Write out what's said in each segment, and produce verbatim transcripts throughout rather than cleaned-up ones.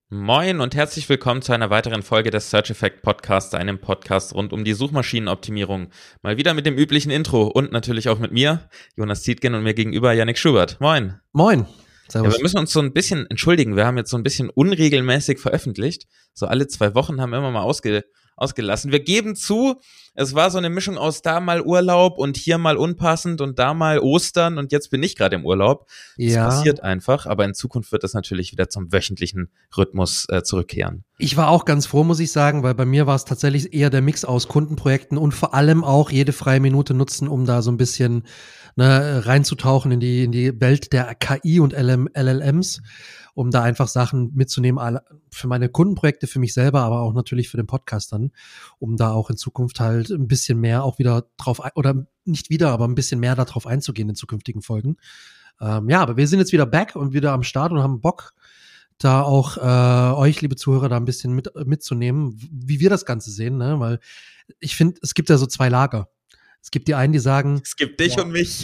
Moin und herzlich willkommen zu einer weiteren Folge des Search Effect Podcasts, einem Podcast rund um die Suchmaschinenoptimierung. Mal wieder mit dem üblichen Intro und natürlich auch mit mir, Jonas Zietgen, und mir gegenüber Yannick Schubert. Moin. Moin. Servus. Ja, wir müssen uns so ein bisschen entschuldigen. Wir haben jetzt so ein bisschen unregelmäßig veröffentlicht. So alle zwei Wochen haben wir immer mal ausge, ausgelassen. Wir geben zu, es war so eine Mischung aus da mal Urlaub und hier mal unpassend und da mal Ostern und jetzt bin ich gerade im Urlaub. Das Ja. passiert einfach, aber in Zukunft wird das natürlich wieder zum wöchentlichen Rhythmus äh, zurückkehren. Ich war auch ganz froh, muss ich sagen, weil bei mir war es tatsächlich eher der Mix aus Kundenprojekten und vor allem auch jede freie Minute nutzen, um da so ein bisschen ne, reinzutauchen in die in die Welt der K I und L M, L L Ms, um da einfach Sachen mitzunehmen, alle- für meine Kundenprojekte, für mich selber, aber auch natürlich für den Podcast dann, um da auch in Zukunft halt ein bisschen mehr auch wieder drauf, ein- oder nicht wieder, aber ein bisschen mehr darauf einzugehen in zukünftigen Folgen. Ähm, ja, aber wir sind jetzt wieder back und wieder am Start und haben Bock, da auch äh, euch, liebe Zuhörer, da ein bisschen mit, mitzunehmen, wie wir das Ganze sehen, ne? Weil ich finde, es gibt ja so zwei Lager. Es gibt die einen, die sagen, Es gibt dich Ja. und mich.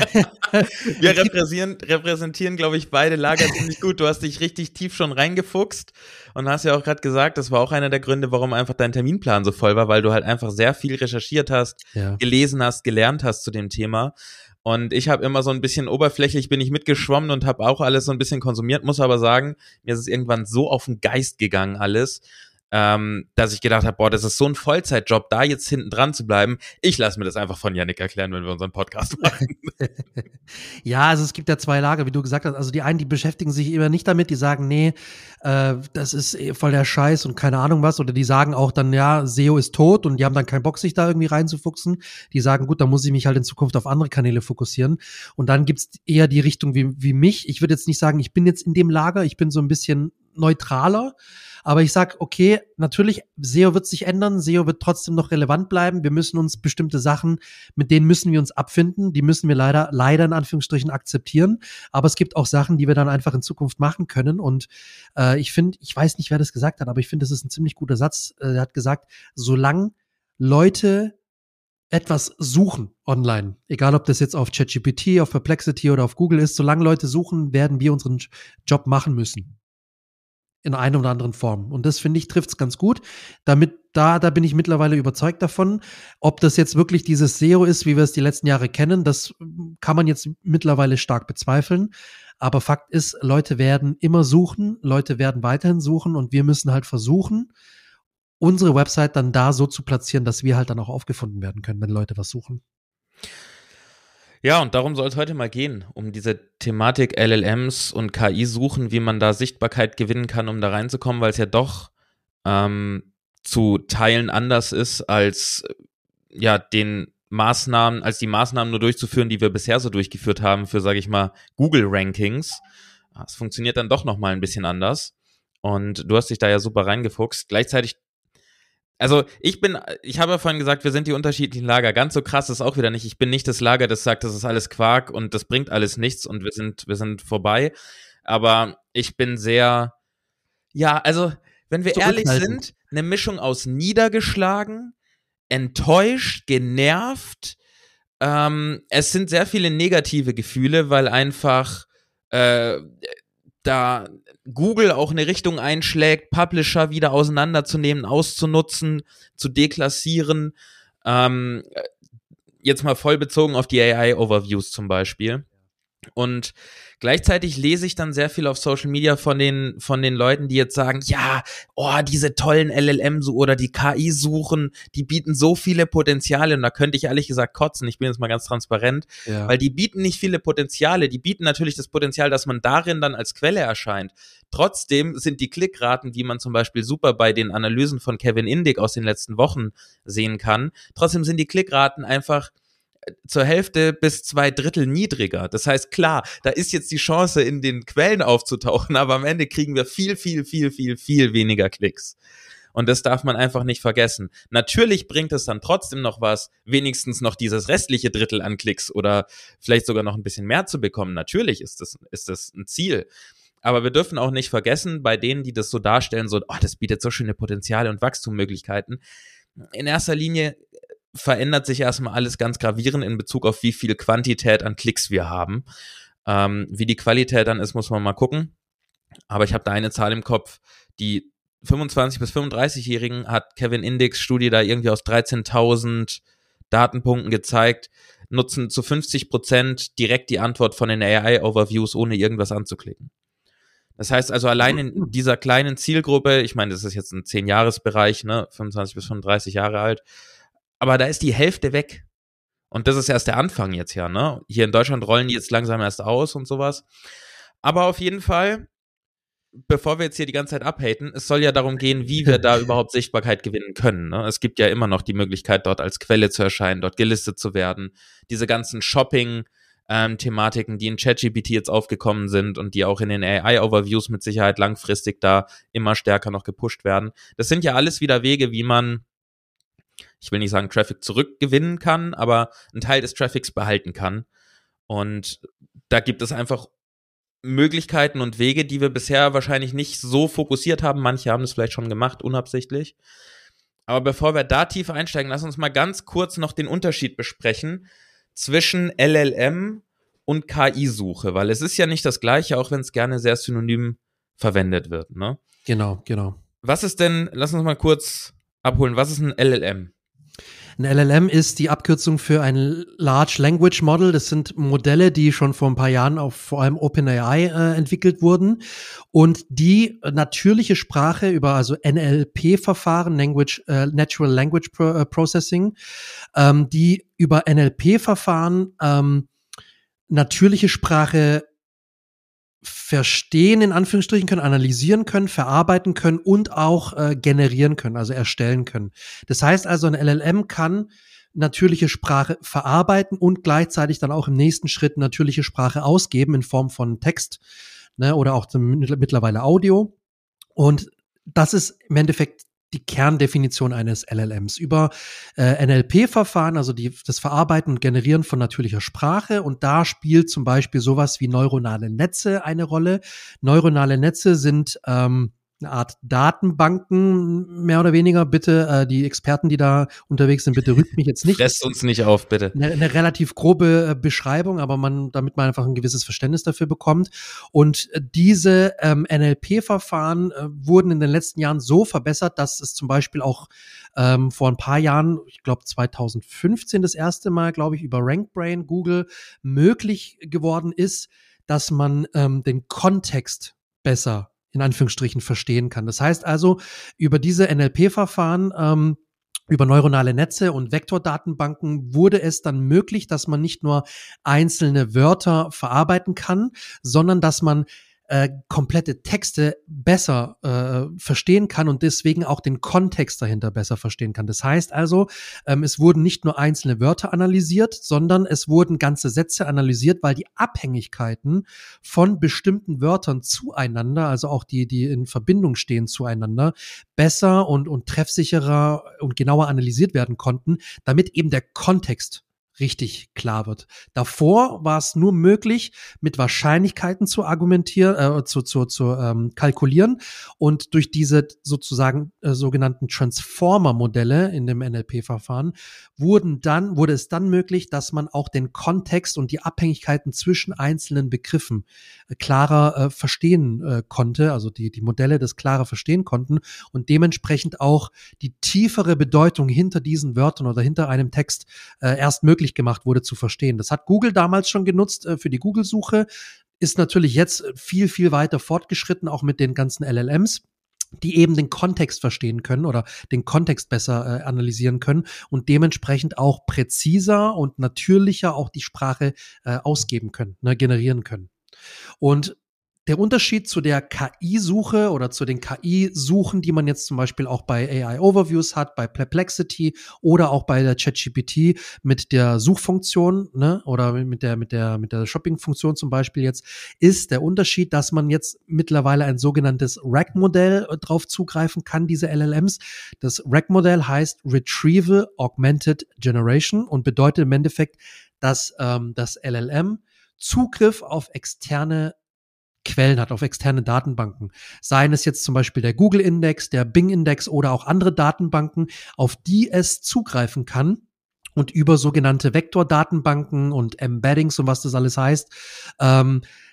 Wir repräsentieren, repräsentieren, glaube ich, beide Lager ziemlich gut. Du hast dich richtig tief schon reingefuchst und hast ja auch gerade gesagt, das war auch einer der Gründe, warum einfach dein Terminplan so voll war, weil du halt einfach sehr viel recherchiert hast, ja, gelesen hast, gelernt hast zu dem Thema. Und ich habe immer so ein bisschen oberflächlich bin ich mitgeschwommen und habe auch alles so ein bisschen konsumiert, muss aber sagen, mir ist es irgendwann so auf den Geist gegangen alles, ähm, dass ich gedacht habe, boah, das ist so ein Vollzeitjob, da jetzt hinten dran zu bleiben. Ich lasse mir das einfach von Yannick erklären, wenn wir unseren Podcast machen. ja, also es gibt ja zwei Lager, wie du gesagt hast. Also die einen, die beschäftigen sich immer nicht damit, die sagen, nee, äh, das ist eh voll der Scheiß und keine Ahnung was. Oder die sagen auch dann, ja, S E O ist tot und die haben dann keinen Bock, sich da irgendwie reinzufuchsen. Die sagen, gut, dann muss ich mich halt in Zukunft auf andere Kanäle fokussieren. Und dann gibt's eher die Richtung wie, wie mich. Ich würde jetzt nicht sagen, ich bin jetzt in dem Lager, ich bin so ein bisschen neutraler. Aber ich sag, okay, natürlich, S E O wird sich ändern, S E O wird trotzdem noch relevant bleiben. Wir müssen uns bestimmte Sachen, mit denen müssen wir uns abfinden, die müssen wir leider, leider in Anführungsstrichen akzeptieren. Aber es gibt auch Sachen, die wir dann einfach in Zukunft machen können. Und äh, ich finde, ich weiß nicht, wer das gesagt hat, aber ich finde, das ist ein ziemlich guter Satz. Äh, er hat gesagt, solange Leute etwas suchen online, egal ob das jetzt auf ChatGPT, auf Perplexity oder auf Google ist, solange Leute suchen, werden wir unseren Job machen müssen in einer oder anderen Form. Und das, finde ich, trifft es ganz gut. Damit, da, da bin ich mittlerweile überzeugt davon. Ob das jetzt wirklich dieses S E O ist, wie wir es die letzten Jahre kennen, das kann man jetzt mittlerweile stark bezweifeln. Aber Fakt ist, Leute werden immer suchen, Leute werden weiterhin suchen und wir müssen halt versuchen, unsere Website dann da so zu platzieren, dass wir halt dann auch aufgefunden werden können, wenn Leute was suchen. Ja, und darum soll es heute mal gehen, um diese Thematik L L Ms und K I-Suchen, wie man da Sichtbarkeit gewinnen kann, um da reinzukommen, weil es ja doch ähm, zu Teilen anders ist, als äh, ja den Maßnahmen, als die Maßnahmen nur durchzuführen, die wir bisher so durchgeführt haben für, sage ich mal, Google-Rankings. Es funktioniert dann doch nochmal ein bisschen anders. Und du hast dich da ja super reingefuchst. Gleichzeitig also ich bin, ich habe ja vorhin gesagt, wir sind die unterschiedlichen Lager. Ganz so krass ist auch wieder nicht. Ich bin nicht das Lager, das sagt, das ist alles Quark und das bringt alles nichts und wir sind, wir sind vorbei. Aber ich bin sehr, ja, also wenn wir ehrlich Zurückhaltend. sind, eine Mischung aus niedergeschlagen, enttäuscht, genervt. Ähm, es sind sehr viele negative Gefühle, weil einfach äh, da Google auch eine Richtung einschlägt, Publisher wieder auseinanderzunehmen, auszunutzen, zu deklassieren. Ähm, jetzt mal voll bezogen auf die A I-Overviews zum Beispiel. Und gleichzeitig lese ich dann sehr viel auf Social Media von den, von den Leuten, die jetzt sagen, ja, oh, diese tollen L L M oder die K I-Suchen, die bieten so viele Potenziale. Und da könnte ich ehrlich gesagt kotzen. Ich bin jetzt mal ganz transparent, Ja. weil die bieten nicht viele Potenziale. Die bieten natürlich das Potenzial, dass man darin dann als Quelle erscheint. Trotzdem sind die Klickraten, wie man zum Beispiel super bei den Analysen von Kevin Indig aus den letzten Wochen sehen kann, trotzdem sind die Klickraten einfach zur Hälfte bis zwei Drittel niedriger. Das heißt, klar, da ist jetzt die Chance, in den Quellen aufzutauchen, aber am Ende kriegen wir viel, viel, viel, viel, viel weniger Klicks. Und das darf man einfach nicht vergessen. Natürlich bringt es dann trotzdem noch was, wenigstens noch dieses restliche Drittel an Klicks oder vielleicht sogar noch ein bisschen mehr zu bekommen. Natürlich ist das, ist das ein Ziel. Aber wir dürfen auch nicht vergessen, bei denen, die das so darstellen, so, oh, das bietet so schöne Potenziale und Wachstummöglichkeiten. In erster Linie verändert sich erstmal alles ganz gravierend in Bezug auf wie viel Quantität an Klicks wir haben. Ähm, wie die Qualität dann ist, muss man mal gucken. Aber ich habe da eine Zahl im Kopf, Die fünfundzwanzig- bis fünfunddreißig-Jährigen hat Kevin Indig's Studie da irgendwie aus dreizehntausend Datenpunkten gezeigt, nutzen zu fünfzig Prozent direkt die Antwort von den A I-Overviews, ohne irgendwas anzuklicken. Das heißt also, allein in dieser kleinen Zielgruppe, ich meine, das ist jetzt ein zehn-Jahres-Bereich, ne, fünfundzwanzig bis fünfunddreißig Jahre alt, aber da ist die Hälfte weg. Und das ist erst der Anfang jetzt ja, ne? Hier in Deutschland rollen die jetzt langsam erst aus und sowas. Aber auf jeden Fall, bevor wir jetzt hier die ganze Zeit abhaten, es soll ja darum gehen, wie wir da überhaupt Sichtbarkeit gewinnen können. Ne? Es gibt ja immer noch die Möglichkeit, dort als Quelle zu erscheinen, dort gelistet zu werden. Diese ganzen Shopping-Thematiken, ähm, die in ChatGPT jetzt aufgekommen sind und die auch in den A I-Overviews mit Sicherheit langfristig da immer stärker noch gepusht werden. Das sind ja alles wieder Wege, wie man, ich will nicht sagen, Traffic zurückgewinnen kann, aber einen Teil des Traffics behalten kann. Und da gibt es einfach Möglichkeiten und Wege, die wir bisher wahrscheinlich nicht so fokussiert haben. Manche haben es vielleicht schon gemacht, unabsichtlich. Aber bevor wir da tief einsteigen, lass uns mal ganz kurz noch den Unterschied besprechen zwischen L L M und K I-Suche, weil es ist ja nicht das Gleiche, auch wenn es gerne sehr synonym verwendet wird, ne? Genau, genau. Was ist denn, lass uns mal kurz abholen, was ist ein L L M? Ein L L M ist die Abkürzung für ein Large Language Model. Das sind Modelle, die schon vor ein paar Jahren auf vor allem OpenAI äh, entwickelt wurden und die natürliche Sprache über also N L P-Verfahren, Language, äh, Natural Language Pro, äh, Processing, ähm, die über N L P-Verfahren ähm, natürliche Sprache verstehen, in Anführungsstrichen können, analysieren können, verarbeiten können und auch äh, generieren können, also erstellen können. Das heißt also, ein L L M kann natürliche Sprache verarbeiten und gleichzeitig dann auch im nächsten Schritt natürliche Sprache ausgeben in Form von Text, ne, oder auch zum, mittlerweile Audio. Und das ist im Endeffekt die Kerndefinition eines L L Ms über äh, N L P-Verfahren, also die, das Verarbeiten und Generieren von natürlicher Sprache. Und da spielt zum Beispiel sowas wie neuronale Netze eine Rolle. Neuronale Netze sind ähm, eine Art Datenbanken, mehr oder weniger. Bitte, äh, die Experten, die da unterwegs sind, bitte rügt mich jetzt nicht. Fresst uns nicht auf, bitte. Eine, eine relativ grobe äh, Beschreibung, aber man, damit man einfach ein gewisses Verständnis dafür bekommt. Und äh, diese ähm, N L P-Verfahren äh, wurden in den letzten Jahren so verbessert, dass es zum Beispiel auch ähm, vor ein paar Jahren, ich glaube zwanzig fünfzehn das erste Mal, glaube ich, über RankBrain, Google, möglich geworden ist, dass man ähm, den Kontext besser in Anführungsstrichen verstehen kann. Das heißt also, über diese N L P-Verfahren, ähm, über neuronale Netze und Vektordatenbanken wurde es dann möglich, dass man nicht nur einzelne Wörter verarbeiten kann, sondern dass man äh, komplette Texte besser äh, verstehen kann und deswegen auch den Kontext dahinter besser verstehen kann. Das heißt also, ähm, es wurden nicht nur einzelne Wörter analysiert, sondern es wurden ganze Sätze analysiert, weil die Abhängigkeiten von bestimmten Wörtern zueinander, also auch die, die in Verbindung stehen zueinander, besser und, und treffsicherer und genauer analysiert werden konnten, damit eben der Kontext richtig klar wird. Davor war es nur möglich, mit Wahrscheinlichkeiten zu argumentieren, äh, zu, zu, zu ähm, kalkulieren. Und durch diese sozusagen äh, sogenannten Transformer-Modelle in dem N L P-Verfahren wurden dann, wurde es dann möglich, dass man auch den Kontext und die Abhängigkeiten zwischen einzelnen Begriffen äh, klarer äh, verstehen äh, konnte, also die, die Modelle das klarer verstehen konnten und dementsprechend auch die tiefere Bedeutung hinter diesen Wörtern oder hinter einem Text äh, erst möglich gemacht wurde zu verstehen. Das hat Google damals schon genutzt äh, für die Google-Suche, ist natürlich jetzt viel, viel weiter fortgeschritten, auch mit den ganzen L L Ms, die eben den Kontext verstehen können oder den Kontext besser äh, analysieren können und dementsprechend auch präziser und natürlicher auch die Sprache äh, ausgeben können, ne, generieren können. Und der Unterschied zu der K I-Suche oder zu den K I-Suchen, die man jetzt zum Beispiel auch bei A I-Overviews hat, bei Perplexity oder auch bei der ChatGPT mit der Suchfunktion, ne, oder mit der, mit der, mit der Shopping-Funktion zum Beispiel jetzt, ist der Unterschied, dass man jetzt mittlerweile ein sogenanntes R A G-Modell äh, drauf zugreifen kann, diese L L Ms. Das R A G-Modell heißt Retrieval Augmented Generation und bedeutet im Endeffekt, dass ähm, das L L M Zugriff auf externe Quellen hat, auf externe Datenbanken. Seien es jetzt zum Beispiel der Google-Index, der Bing-Index oder auch andere Datenbanken, auf die es zugreifen kann und über sogenannte Vektordatenbanken und Embeddings und was das alles heißt, ähm,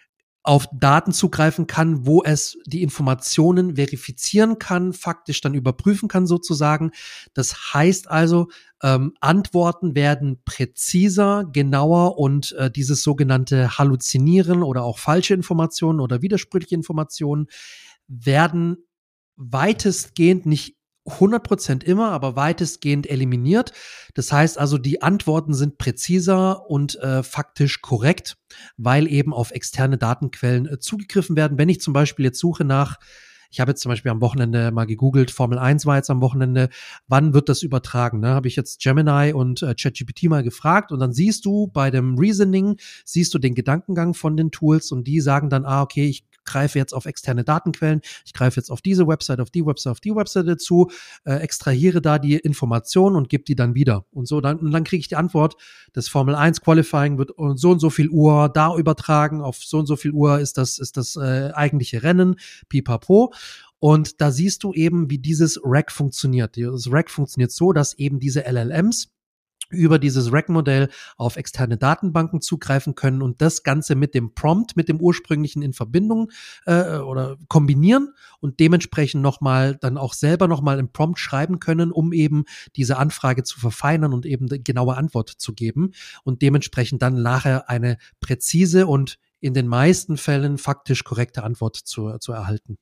auf Daten zugreifen kann, wo es die Informationen verifizieren kann, faktisch dann überprüfen kann sozusagen. Das heißt also, ähm, Antworten werden präziser, genauer und äh, dieses sogenannte Halluzinieren oder auch falsche Informationen oder widersprüchliche Informationen werden weitestgehend, nicht hundert Prozent immer, aber weitestgehend eliminiert. Das heißt also, die Antworten sind präziser und äh, faktisch korrekt, weil eben auf externe Datenquellen äh, zugegriffen werden. Wenn ich zum Beispiel jetzt suche nach, ich habe jetzt zum Beispiel am Wochenende mal gegoogelt, Formel eins war jetzt am Wochenende, wann wird das übertragen? Ne? Habe ich jetzt Gemini und äh, ChatGPT mal gefragt und dann siehst du bei dem Reasoning, siehst du den Gedankengang von den Tools und die sagen dann, ah, okay, ich greife jetzt auf externe Datenquellen, ich greife jetzt auf diese Website, auf die Website, auf die Website zu, äh, extrahiere da die Informationen und gebe die dann wieder. Und so, dann, und dann kriege ich die Antwort, das Formel eins Qualifying wird so und so viel Uhr da übertragen, auf so und so viel Uhr ist das, ist das äh, eigentliche Rennen, pipapo. Und da siehst du eben, wie dieses Rack funktioniert. Das Rack funktioniert so, dass eben diese L L Ms über dieses Rack-Modell auf externe Datenbanken zugreifen können und das Ganze mit dem Prompt, mit dem ursprünglichen in Verbindung äh, oder kombinieren und dementsprechend nochmal dann auch selber nochmal einen Prompt schreiben können, um eben diese Anfrage zu verfeinern und eben eine genaue Antwort zu geben und dementsprechend dann nachher eine präzise und in den meisten Fällen faktisch korrekte Antwort zu, zu erhalten.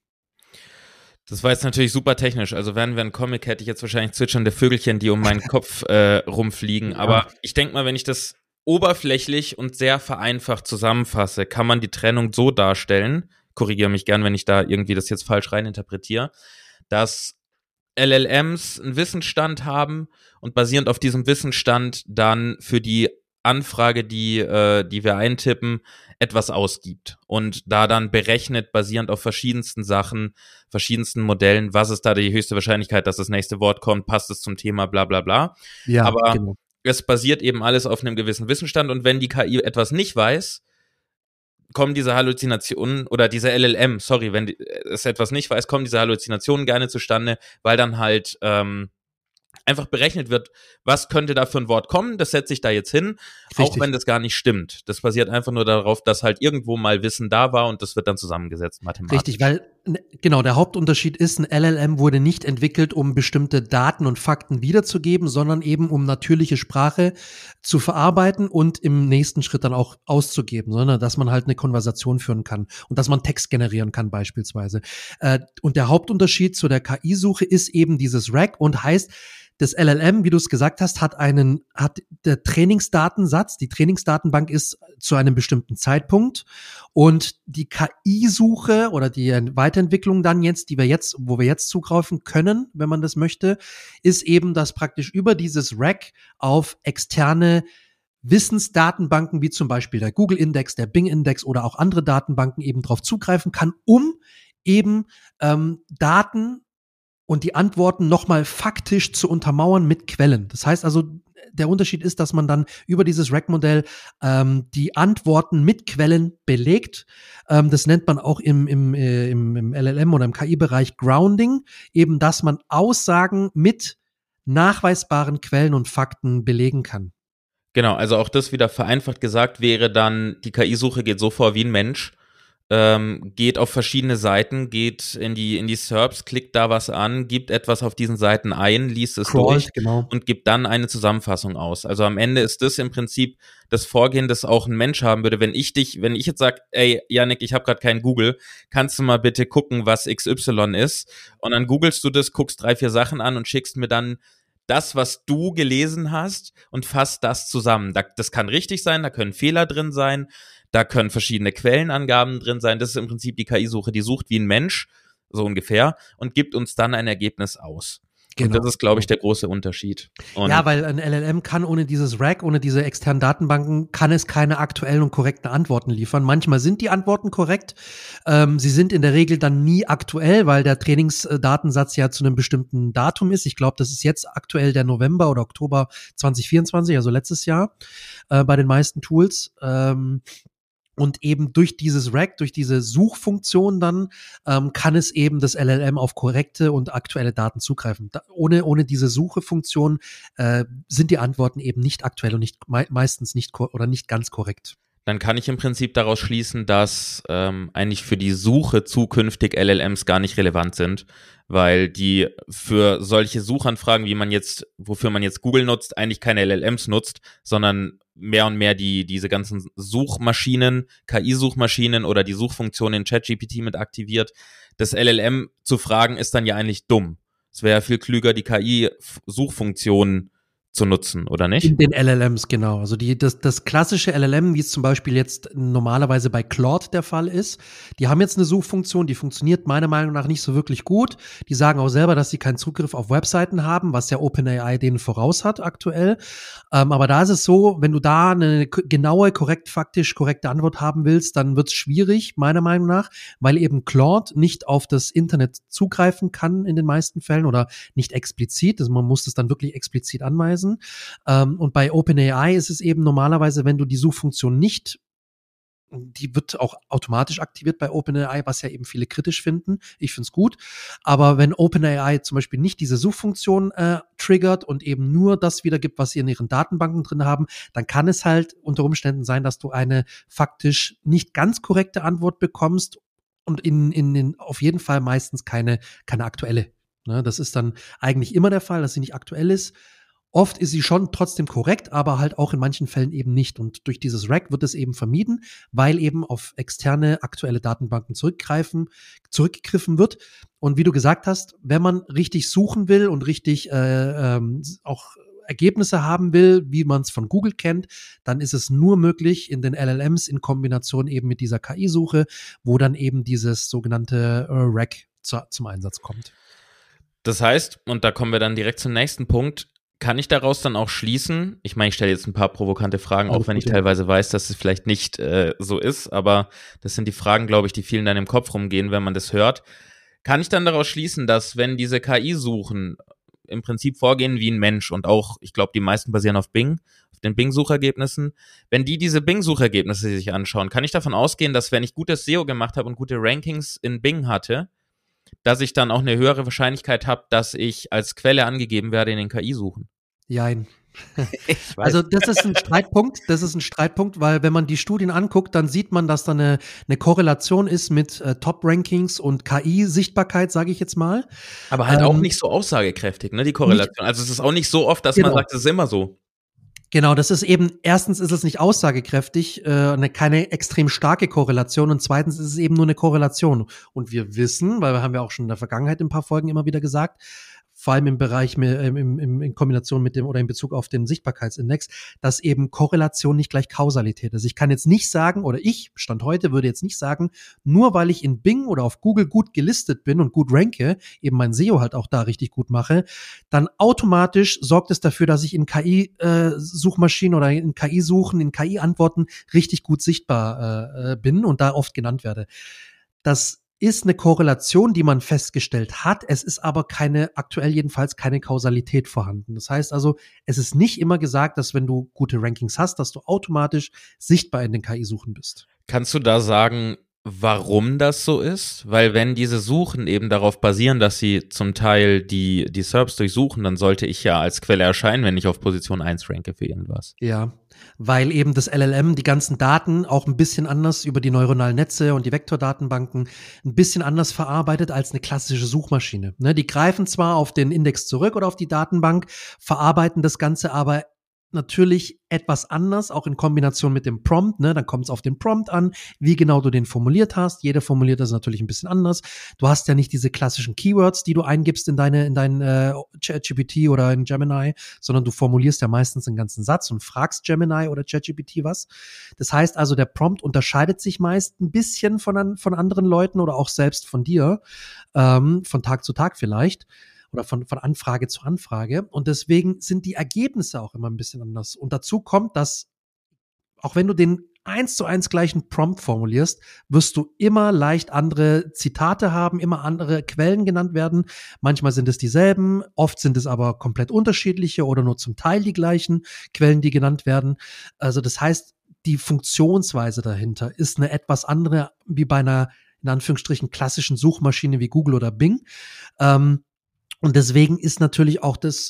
Das war jetzt natürlich super technisch. Also wären wir ein Comic, hätte ich jetzt wahrscheinlich zwitschernde Vögelchen, die um meinen Kopf äh, rumfliegen. Aber ja. Ich denke mal, wenn ich das oberflächlich und sehr vereinfacht zusammenfasse, kann man die Trennung so darstellen, korrigiere mich gern, wenn ich da irgendwie das jetzt falsch reininterpretiere, dass L L Ms einen Wissensstand haben und basierend auf diesem Wissensstand dann für die Anfrage, die, äh, die wir eintippen, etwas ausgibt und da dann berechnet, basierend auf verschiedensten Sachen, verschiedensten Modellen, was ist da die höchste Wahrscheinlichkeit, dass das nächste Wort kommt, passt es zum Thema, bla bla bla. Ja, aber genau. Es basiert eben alles auf einem gewissen Wissensstand und wenn die K I etwas nicht weiß, kommen diese Halluzinationen oder diese L L M, sorry, wenn die, es etwas nicht weiß, kommen diese Halluzinationen gerne zustande, weil dann halt ähm, einfach berechnet wird, was könnte da für ein Wort kommen, das setze ich da jetzt hin, Richtig. Auch wenn das gar nicht stimmt. Das basiert einfach nur darauf, dass halt irgendwo mal Wissen da war und das wird dann zusammengesetzt mathematisch. Richtig, weil, genau, der Hauptunterschied ist, ein L L M wurde nicht entwickelt, um bestimmte Daten und Fakten wiederzugeben, sondern eben um natürliche Sprache zu verarbeiten und im nächsten Schritt dann auch auszugeben, sondern dass man halt eine Konversation führen kann und dass man Text generieren kann beispielsweise. Und der Hauptunterschied zu der K I-Suche ist eben dieses Rack und heißt, das L L M, wie du es gesagt hast, hat einen, hat der Trainingsdatensatz, die Trainingsdatenbank ist zu einem bestimmten Zeitpunkt und die K I-Suche oder die Weiterentwicklung dann jetzt, die wir jetzt, wo wir jetzt zugreifen können, wenn man das möchte, ist eben, dass praktisch über dieses Rack auf externe Wissensdatenbanken wie zum Beispiel der Google-Index, der Bing-Index oder auch andere Datenbanken eben drauf zugreifen kann, um eben ähm, Daten und die Antworten nochmal faktisch zu untermauern mit Quellen. Das heißt also, der Unterschied ist, dass man dann über dieses Rack-Modell ähm, die Antworten mit Quellen belegt. Ähm, das nennt man auch im, im, äh, im, im L L M oder im K I-Bereich Grounding, eben dass man Aussagen mit nachweisbaren Quellen und Fakten belegen kann. Genau, also auch das wieder vereinfacht gesagt wäre dann, die K I-Suche geht so vor wie ein Mensch. Ähm, geht auf verschiedene Seiten, geht in die in die S E R Ps, klickt da was an, gibt etwas auf diesen Seiten ein, liest es Crawlt, durch genau. Und gibt dann eine Zusammenfassung aus. Also am Ende ist das im Prinzip das Vorgehen, das auch ein Mensch haben würde. Wenn ich dich, wenn ich jetzt sage, ey, Yannick, ich habe gerade kein Google, kannst du mal bitte gucken, was X Y ist? Und dann googelst du das, guckst drei, vier Sachen an und schickst mir dann das, was du gelesen hast und fasst das zusammen. Das kann richtig sein, da können Fehler drin sein, da können verschiedene Quellenangaben drin sein. Das ist im Prinzip die K I-Suche. Die sucht wie ein Mensch, so ungefähr, und gibt uns dann ein Ergebnis aus. Genau. Und das ist, glaube ich, der große Unterschied. Und ja, weil ein L L M kann ohne dieses Rack, ohne diese externen Datenbanken, kann es keine aktuellen und korrekten Antworten liefern. Manchmal sind die Antworten korrekt. Ähm, sie sind in der Regel dann nie aktuell, weil der Trainingsdatensatz ja zu einem bestimmten Datum ist. Ich glaube, das ist jetzt aktuell der November oder Oktober zwanzig vierundzwanzig, also letztes Jahr, äh, bei den meisten Tools. Ähm, Und eben durch dieses Rack, durch diese Suchfunktion dann, ähm, kann es eben das L L M auf korrekte und aktuelle Daten zugreifen. Da, ohne, ohne diese Suchefunktion äh, sind die Antworten eben nicht aktuell und nicht me- meistens nicht ko- oder nicht ganz korrekt. Dann kann ich im Prinzip daraus schließen, dass ähm, eigentlich für die Suche zukünftig L L Ms gar nicht relevant sind, weil die für solche Suchanfragen, wie man jetzt, wofür man jetzt Google nutzt, eigentlich keine L L Ms nutzt, sondern mehr und mehr die diese ganzen Suchmaschinen, K I-Suchmaschinen oder die Suchfunktion in ChatGPT mit aktiviert. Das L L M zu fragen ist dann ja eigentlich dumm. Es wäre ja viel klüger, die K I-Suchfunktion zu nutzen, oder nicht? In den L L Ms, genau. Also die, das, das klassische L L M, wie es zum Beispiel jetzt normalerweise bei Claude der Fall ist, die haben jetzt eine Suchfunktion, die funktioniert meiner Meinung nach nicht so wirklich gut. Die sagen auch selber, dass sie keinen Zugriff auf Webseiten haben, was ja OpenAI denen voraus hat aktuell. Ähm, aber da ist es so, wenn du da eine genaue, korrekt, faktisch korrekte Antwort haben willst, dann wird es schwierig, meiner Meinung nach, weil eben Claude nicht auf das Internet zugreifen kann in den meisten Fällen oder nicht explizit. Also man muss das dann wirklich explizit anweisen. Ähm, und bei OpenAI ist es eben normalerweise, wenn du die Suchfunktion nicht, die wird auch automatisch aktiviert bei OpenAI, was ja eben viele kritisch finden. Ich finde es gut. Aber wenn OpenAI zum Beispiel nicht diese Suchfunktion äh, triggert und eben nur das wiedergibt, was sie in ihren Datenbanken drin haben, dann kann es halt unter Umständen sein, dass du eine faktisch nicht ganz korrekte Antwort bekommst und in, in, in auf jeden Fall meistens keine, keine aktuelle. Ne, das ist dann eigentlich immer der Fall, dass sie nicht aktuell ist. Oft ist sie schon trotzdem korrekt, aber halt auch in manchen Fällen eben nicht. Und durch dieses Rack wird es eben vermieden, weil eben auf externe aktuelle Datenbanken zurückgreifen, zurückgegriffen wird. Und wie du gesagt hast, wenn man richtig suchen will und richtig äh, ähm, auch Ergebnisse haben will, wie man es von Google kennt, dann ist es nur möglich in den L L Ms in Kombination eben mit dieser K I-Suche, wo dann eben dieses sogenannte äh, Rack zu, zum Einsatz kommt. Das heißt, und da kommen wir dann direkt zum nächsten Punkt, kann ich daraus dann auch schließen, ich meine, ich stelle jetzt ein paar provokante Fragen, auch wenn ich teilweise weiß, dass es vielleicht nicht äh, so ist, aber das sind die Fragen, glaube ich, die vielen dann im Kopf rumgehen, wenn man das hört. Kann ich dann daraus schließen, dass wenn diese K I-Suchen im Prinzip vorgehen wie ein Mensch und auch, ich glaube, die meisten basieren auf Bing, auf den Bing-Suchergebnissen, wenn die diese Bing-Suchergebnisse sich anschauen, kann ich davon ausgehen, dass wenn ich gutes S E O gemacht habe und gute Rankings in Bing hatte, dass ich dann auch eine höhere Wahrscheinlichkeit habe, dass ich als Quelle angegeben werde in den K I-Suchen. Jein. Also das ist ein Streitpunkt, das ist ein Streitpunkt, weil wenn man die Studien anguckt, dann sieht man, dass da eine, eine Korrelation ist mit äh, Top-Rankings und K I-Sichtbarkeit, sage ich jetzt mal. Aber halt ähm, auch nicht so aussagekräftig, ne, die Korrelation. Nicht, also es ist auch nicht so oft, dass genau. man sagt, es ist immer so. Genau, das ist eben, erstens ist es nicht aussagekräftig, äh, eine, keine extrem starke Korrelation und zweitens ist es eben nur eine Korrelation. Und wir wissen, weil wir haben ja auch schon in der Vergangenheit in ein paar Folgen immer wieder gesagt, vor allem im Bereich, im, im, in Kombination mit dem oder in Bezug auf den Sichtbarkeitsindex, dass eben Korrelation nicht gleich Kausalität ist. Ich kann jetzt nicht sagen, oder ich, Stand heute, würde jetzt nicht sagen, nur weil ich in Bing oder auf Google gut gelistet bin und gut ranke, eben mein S E O halt auch da richtig gut mache, dann automatisch sorgt es dafür, dass ich in K I-Suchmaschinen äh, oder in K I-Suchen, in K I-Antworten richtig gut sichtbar äh, bin und da oft genannt werde. Das ist eine Korrelation, die man festgestellt hat. Es ist aber keine, aktuell jedenfalls keine Kausalität vorhanden. Das heißt also, es ist nicht immer gesagt, dass wenn du gute Rankings hast, dass du automatisch sichtbar in den K I-Suchen bist. Kannst du da sagen, warum das so ist? Weil wenn diese Suchen eben darauf basieren, dass sie zum Teil die, die S E R Ps durchsuchen, dann sollte ich ja als Quelle erscheinen, wenn ich auf Position eins ranke für irgendwas. Ja, weil eben das L L M die ganzen Daten auch ein bisschen anders über die neuronalen Netze und die Vektordatenbanken ein bisschen anders verarbeitet als eine klassische Suchmaschine. Ne, die greifen zwar auf den Index zurück oder auf die Datenbank, verarbeiten das Ganze aber natürlich etwas anders, auch in Kombination mit dem Prompt, ne, dann kommt es auf den Prompt an, wie genau du den formuliert hast. Jeder formuliert das natürlich ein bisschen anders. Du hast ja nicht diese klassischen Keywords, die du eingibst in deine, in dein äh, ChatGPT oder in Gemini, sondern du formulierst ja meistens einen ganzen Satz und fragst Gemini oder ChatGPT was. Das heißt also, der Prompt unterscheidet sich meist ein bisschen von, an, von anderen Leuten oder auch selbst von dir, ähm, von Tag zu Tag vielleicht. Oder von, von Anfrage zu Anfrage. Und deswegen sind die Ergebnisse auch immer ein bisschen anders. Und dazu kommt, dass auch wenn du den eins zu eins gleichen Prompt formulierst, wirst du immer leicht andere Zitate haben, immer andere Quellen genannt werden. Manchmal sind es dieselben, oft sind es aber komplett unterschiedliche oder nur zum Teil die gleichen Quellen, die genannt werden. Also das heißt, die Funktionsweise dahinter ist eine etwas andere wie bei einer, in Anführungsstrichen, klassischen Suchmaschine wie Google oder Bing. Ähm, Und deswegen ist natürlich auch das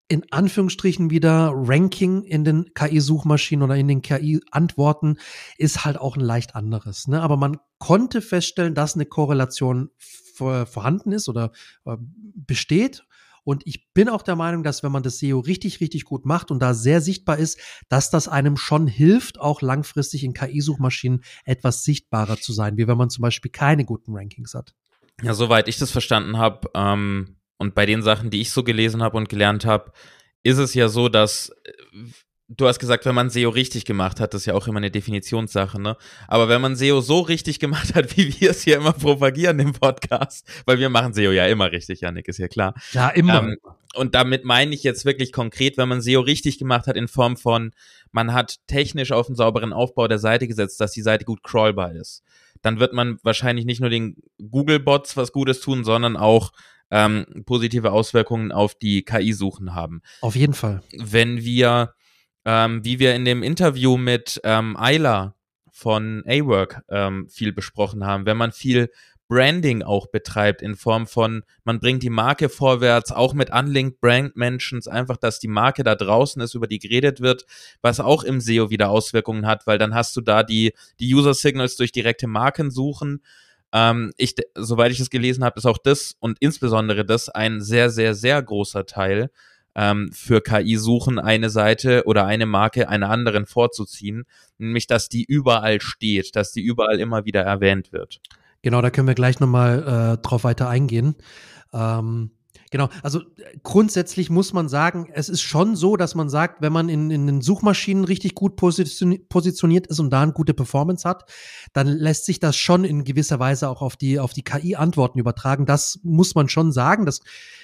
in Anführungsstrichen wieder Ranking in den K I-Suchmaschinen oder in den K I-Antworten ist halt auch ein leicht anderes. Ne? Aber man konnte feststellen, dass eine Korrelation vor, vorhanden ist oder äh, besteht. Und ich bin auch der Meinung, dass wenn man das S E O richtig, richtig gut macht und da sehr sichtbar ist, dass das einem schon hilft, auch langfristig in K I-Suchmaschinen etwas sichtbarer zu sein, wie wenn man zum Beispiel keine guten Rankings hat. Ja, soweit ich das verstanden habe, ähm, und bei den Sachen, die ich so gelesen habe und gelernt habe, ist es ja so, dass du hast gesagt, wenn man S E O richtig gemacht hat, das ist ja auch immer eine Definitionssache, ne? Aber wenn man S E O so richtig gemacht hat, wie wir es hier immer propagieren im Podcast, weil wir machen S E O ja immer richtig, Yannick, ist ja klar. Ja, immer. Ähm, und damit meine ich jetzt wirklich konkret, wenn man S E O richtig gemacht hat in Form von, man hat technisch auf einen sauberen Aufbau der Seite gesetzt, dass die Seite gut crawlbar ist, dann wird man wahrscheinlich nicht nur den Google-Bots was Gutes tun, sondern auch ähm, positive Auswirkungen auf die K I-Suchen haben. Auf jeden Fall. Wenn wir, ähm, wie wir in dem Interview mit ähm, Ayla von A-Work ähm, viel besprochen haben, wenn man viel Branding auch betreibt in Form von, man bringt die Marke vorwärts, auch mit Unlinked Brand Mentions, einfach, dass die Marke da draußen ist, über die geredet wird, was auch im S E O wieder Auswirkungen hat, weil dann hast du da die, die User Signals durch direkte Markensuchen. Ähm, ich, soweit ich es gelesen habe, ist auch das und insbesondere das ein sehr, sehr, sehr großer Teil ähm, für K I-Suchen, eine Seite oder eine Marke einer anderen vorzuziehen, nämlich, dass die überall steht, dass die überall immer wieder erwähnt wird. Genau, da können wir gleich nochmal äh, drauf weiter eingehen. Ähm, genau, also grundsätzlich muss man sagen, es ist schon so, dass man sagt, wenn man in, in den Suchmaschinen richtig gut positioni- positioniert ist und da eine gute Performance hat, dann lässt sich das schon in gewisser Weise auch auf die, auf die K I-Antworten übertragen. Das muss man schon sagen, dass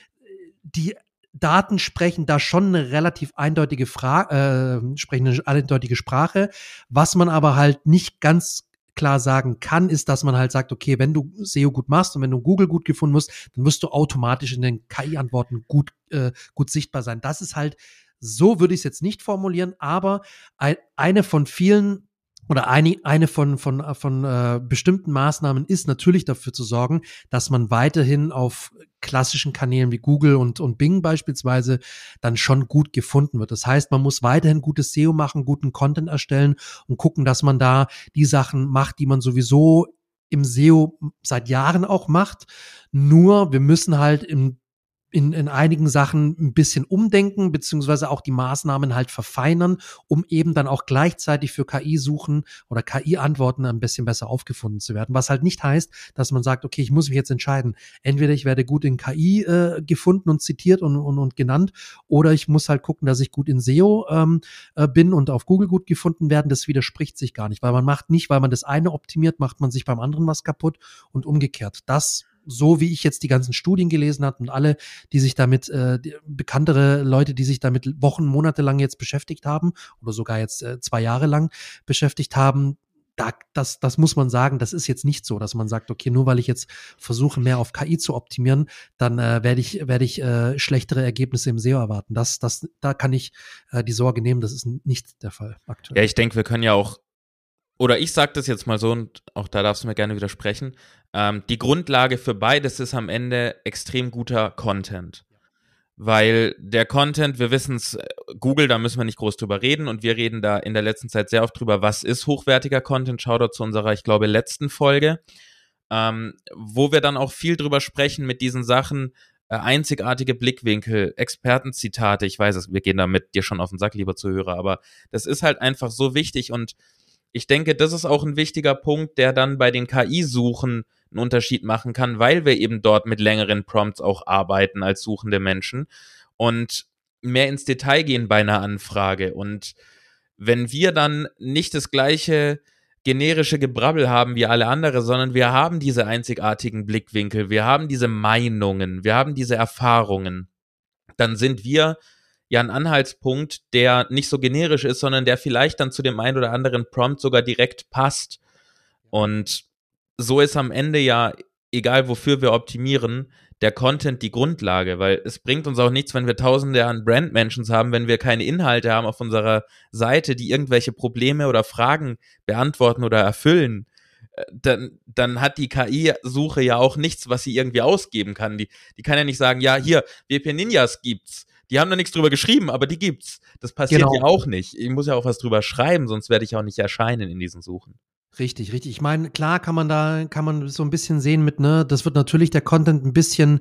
die Daten sprechen da schon eine relativ eindeutige Fra- äh, sprechen eine eindeutige Sprache. Was man aber halt nicht ganz klar sagen kann, ist, dass man halt sagt, okay, wenn du S E O gut machst und wenn du Google gut gefunden musst, dann wirst du automatisch in den K I-Antworten gut, äh, gut sichtbar sein. Das ist halt, so würde ich es jetzt nicht formulieren, aber ein, eine von vielen oder eine, eine von, von, von äh, bestimmten Maßnahmen ist natürlich dafür zu sorgen, dass man weiterhin auf klassischen Kanälen wie Google und, und Bing beispielsweise dann schon gut gefunden wird. Das heißt, man muss weiterhin gutes S E O machen, guten Content erstellen und gucken, dass man da die Sachen macht, die man sowieso im S E O seit Jahren auch macht. Nur wir müssen halt im In, in einigen Sachen ein bisschen umdenken, beziehungsweise auch die Maßnahmen halt verfeinern, um eben dann auch gleichzeitig für K I-Suchen oder K I-Antworten ein bisschen besser aufgefunden zu werden. Was halt nicht heißt, dass man sagt, okay, ich muss mich jetzt entscheiden. Entweder ich werde gut in K I äh, gefunden und zitiert und, und, und genannt, oder ich muss halt gucken, dass ich gut in S E O ähm, äh, bin und auf Google gut gefunden werden. Das widerspricht sich gar nicht, weil man macht nicht, weil man das eine optimiert, macht man sich beim anderen was kaputt und umgekehrt. Das so wie ich jetzt die ganzen Studien gelesen habe und alle, die sich damit, äh, die, bekanntere Leute, die sich damit Wochen, Monate lang jetzt beschäftigt haben oder sogar jetzt äh, zwei Jahre lang beschäftigt haben, da, das, das muss man sagen, das ist jetzt nicht so, dass man sagt, okay, nur weil ich jetzt versuche, mehr auf K I zu optimieren, dann äh, werde ich, werde ich äh, schlechtere Ergebnisse im S E O erwarten. Das, das, da kann ich äh, die Sorge nehmen, das ist nicht der Fall aktuell. Ja, ich denke, wir können ja auch, oder ich sage das jetzt mal so und auch da darfst du mir gerne widersprechen, ähm, die Grundlage für beides ist am Ende extrem guter Content. Weil der Content, wir wissen es, Google, da müssen wir nicht groß drüber reden und wir reden da in der letzten Zeit sehr oft drüber, was ist hochwertiger Content, schau dort zu unserer, ich glaube, letzten Folge, ähm, wo wir dann auch viel drüber sprechen mit diesen Sachen, äh, einzigartige Blickwinkel, Expertenzitate, ich weiß es, wir gehen da mit dir schon auf den Sack, lieber Zuhörer, aber das ist halt einfach so wichtig und ich denke, das ist auch ein wichtiger Punkt, der dann bei den K I-Suchen einen Unterschied machen kann, weil wir eben dort mit längeren Prompts auch arbeiten als suchende Menschen und mehr ins Detail gehen bei einer Anfrage. Und wenn wir dann nicht das gleiche generische Gebrabbel haben wie alle andere, sondern wir haben diese einzigartigen Blickwinkel, wir haben diese Meinungen, wir haben diese Erfahrungen, dann sind wir ja ein Anhaltspunkt, der nicht so generisch ist, sondern der vielleicht dann zu dem einen oder anderen Prompt sogar direkt passt. Und so ist am Ende ja, egal wofür wir optimieren, der Content die Grundlage, weil es bringt uns auch nichts, wenn wir tausende an Brand-Mentions haben, wenn wir keine Inhalte haben auf unserer Seite, die irgendwelche Probleme oder Fragen beantworten oder erfüllen. Dann, dann hat die K I-Suche ja auch nichts, was sie irgendwie ausgeben kann. Die, die kann ja nicht sagen, ja, hier, W P Ninjas gibt's. Die haben da nichts drüber geschrieben, aber die gibt's. Das passiert Genau. ja auch nicht. Ich muss ja auch was drüber schreiben, sonst werde ich auch nicht erscheinen in diesen Suchen. Richtig, richtig. Ich meine, klar kann man da, kann man so ein bisschen sehen mit, ne, das wird natürlich der Content ein bisschen,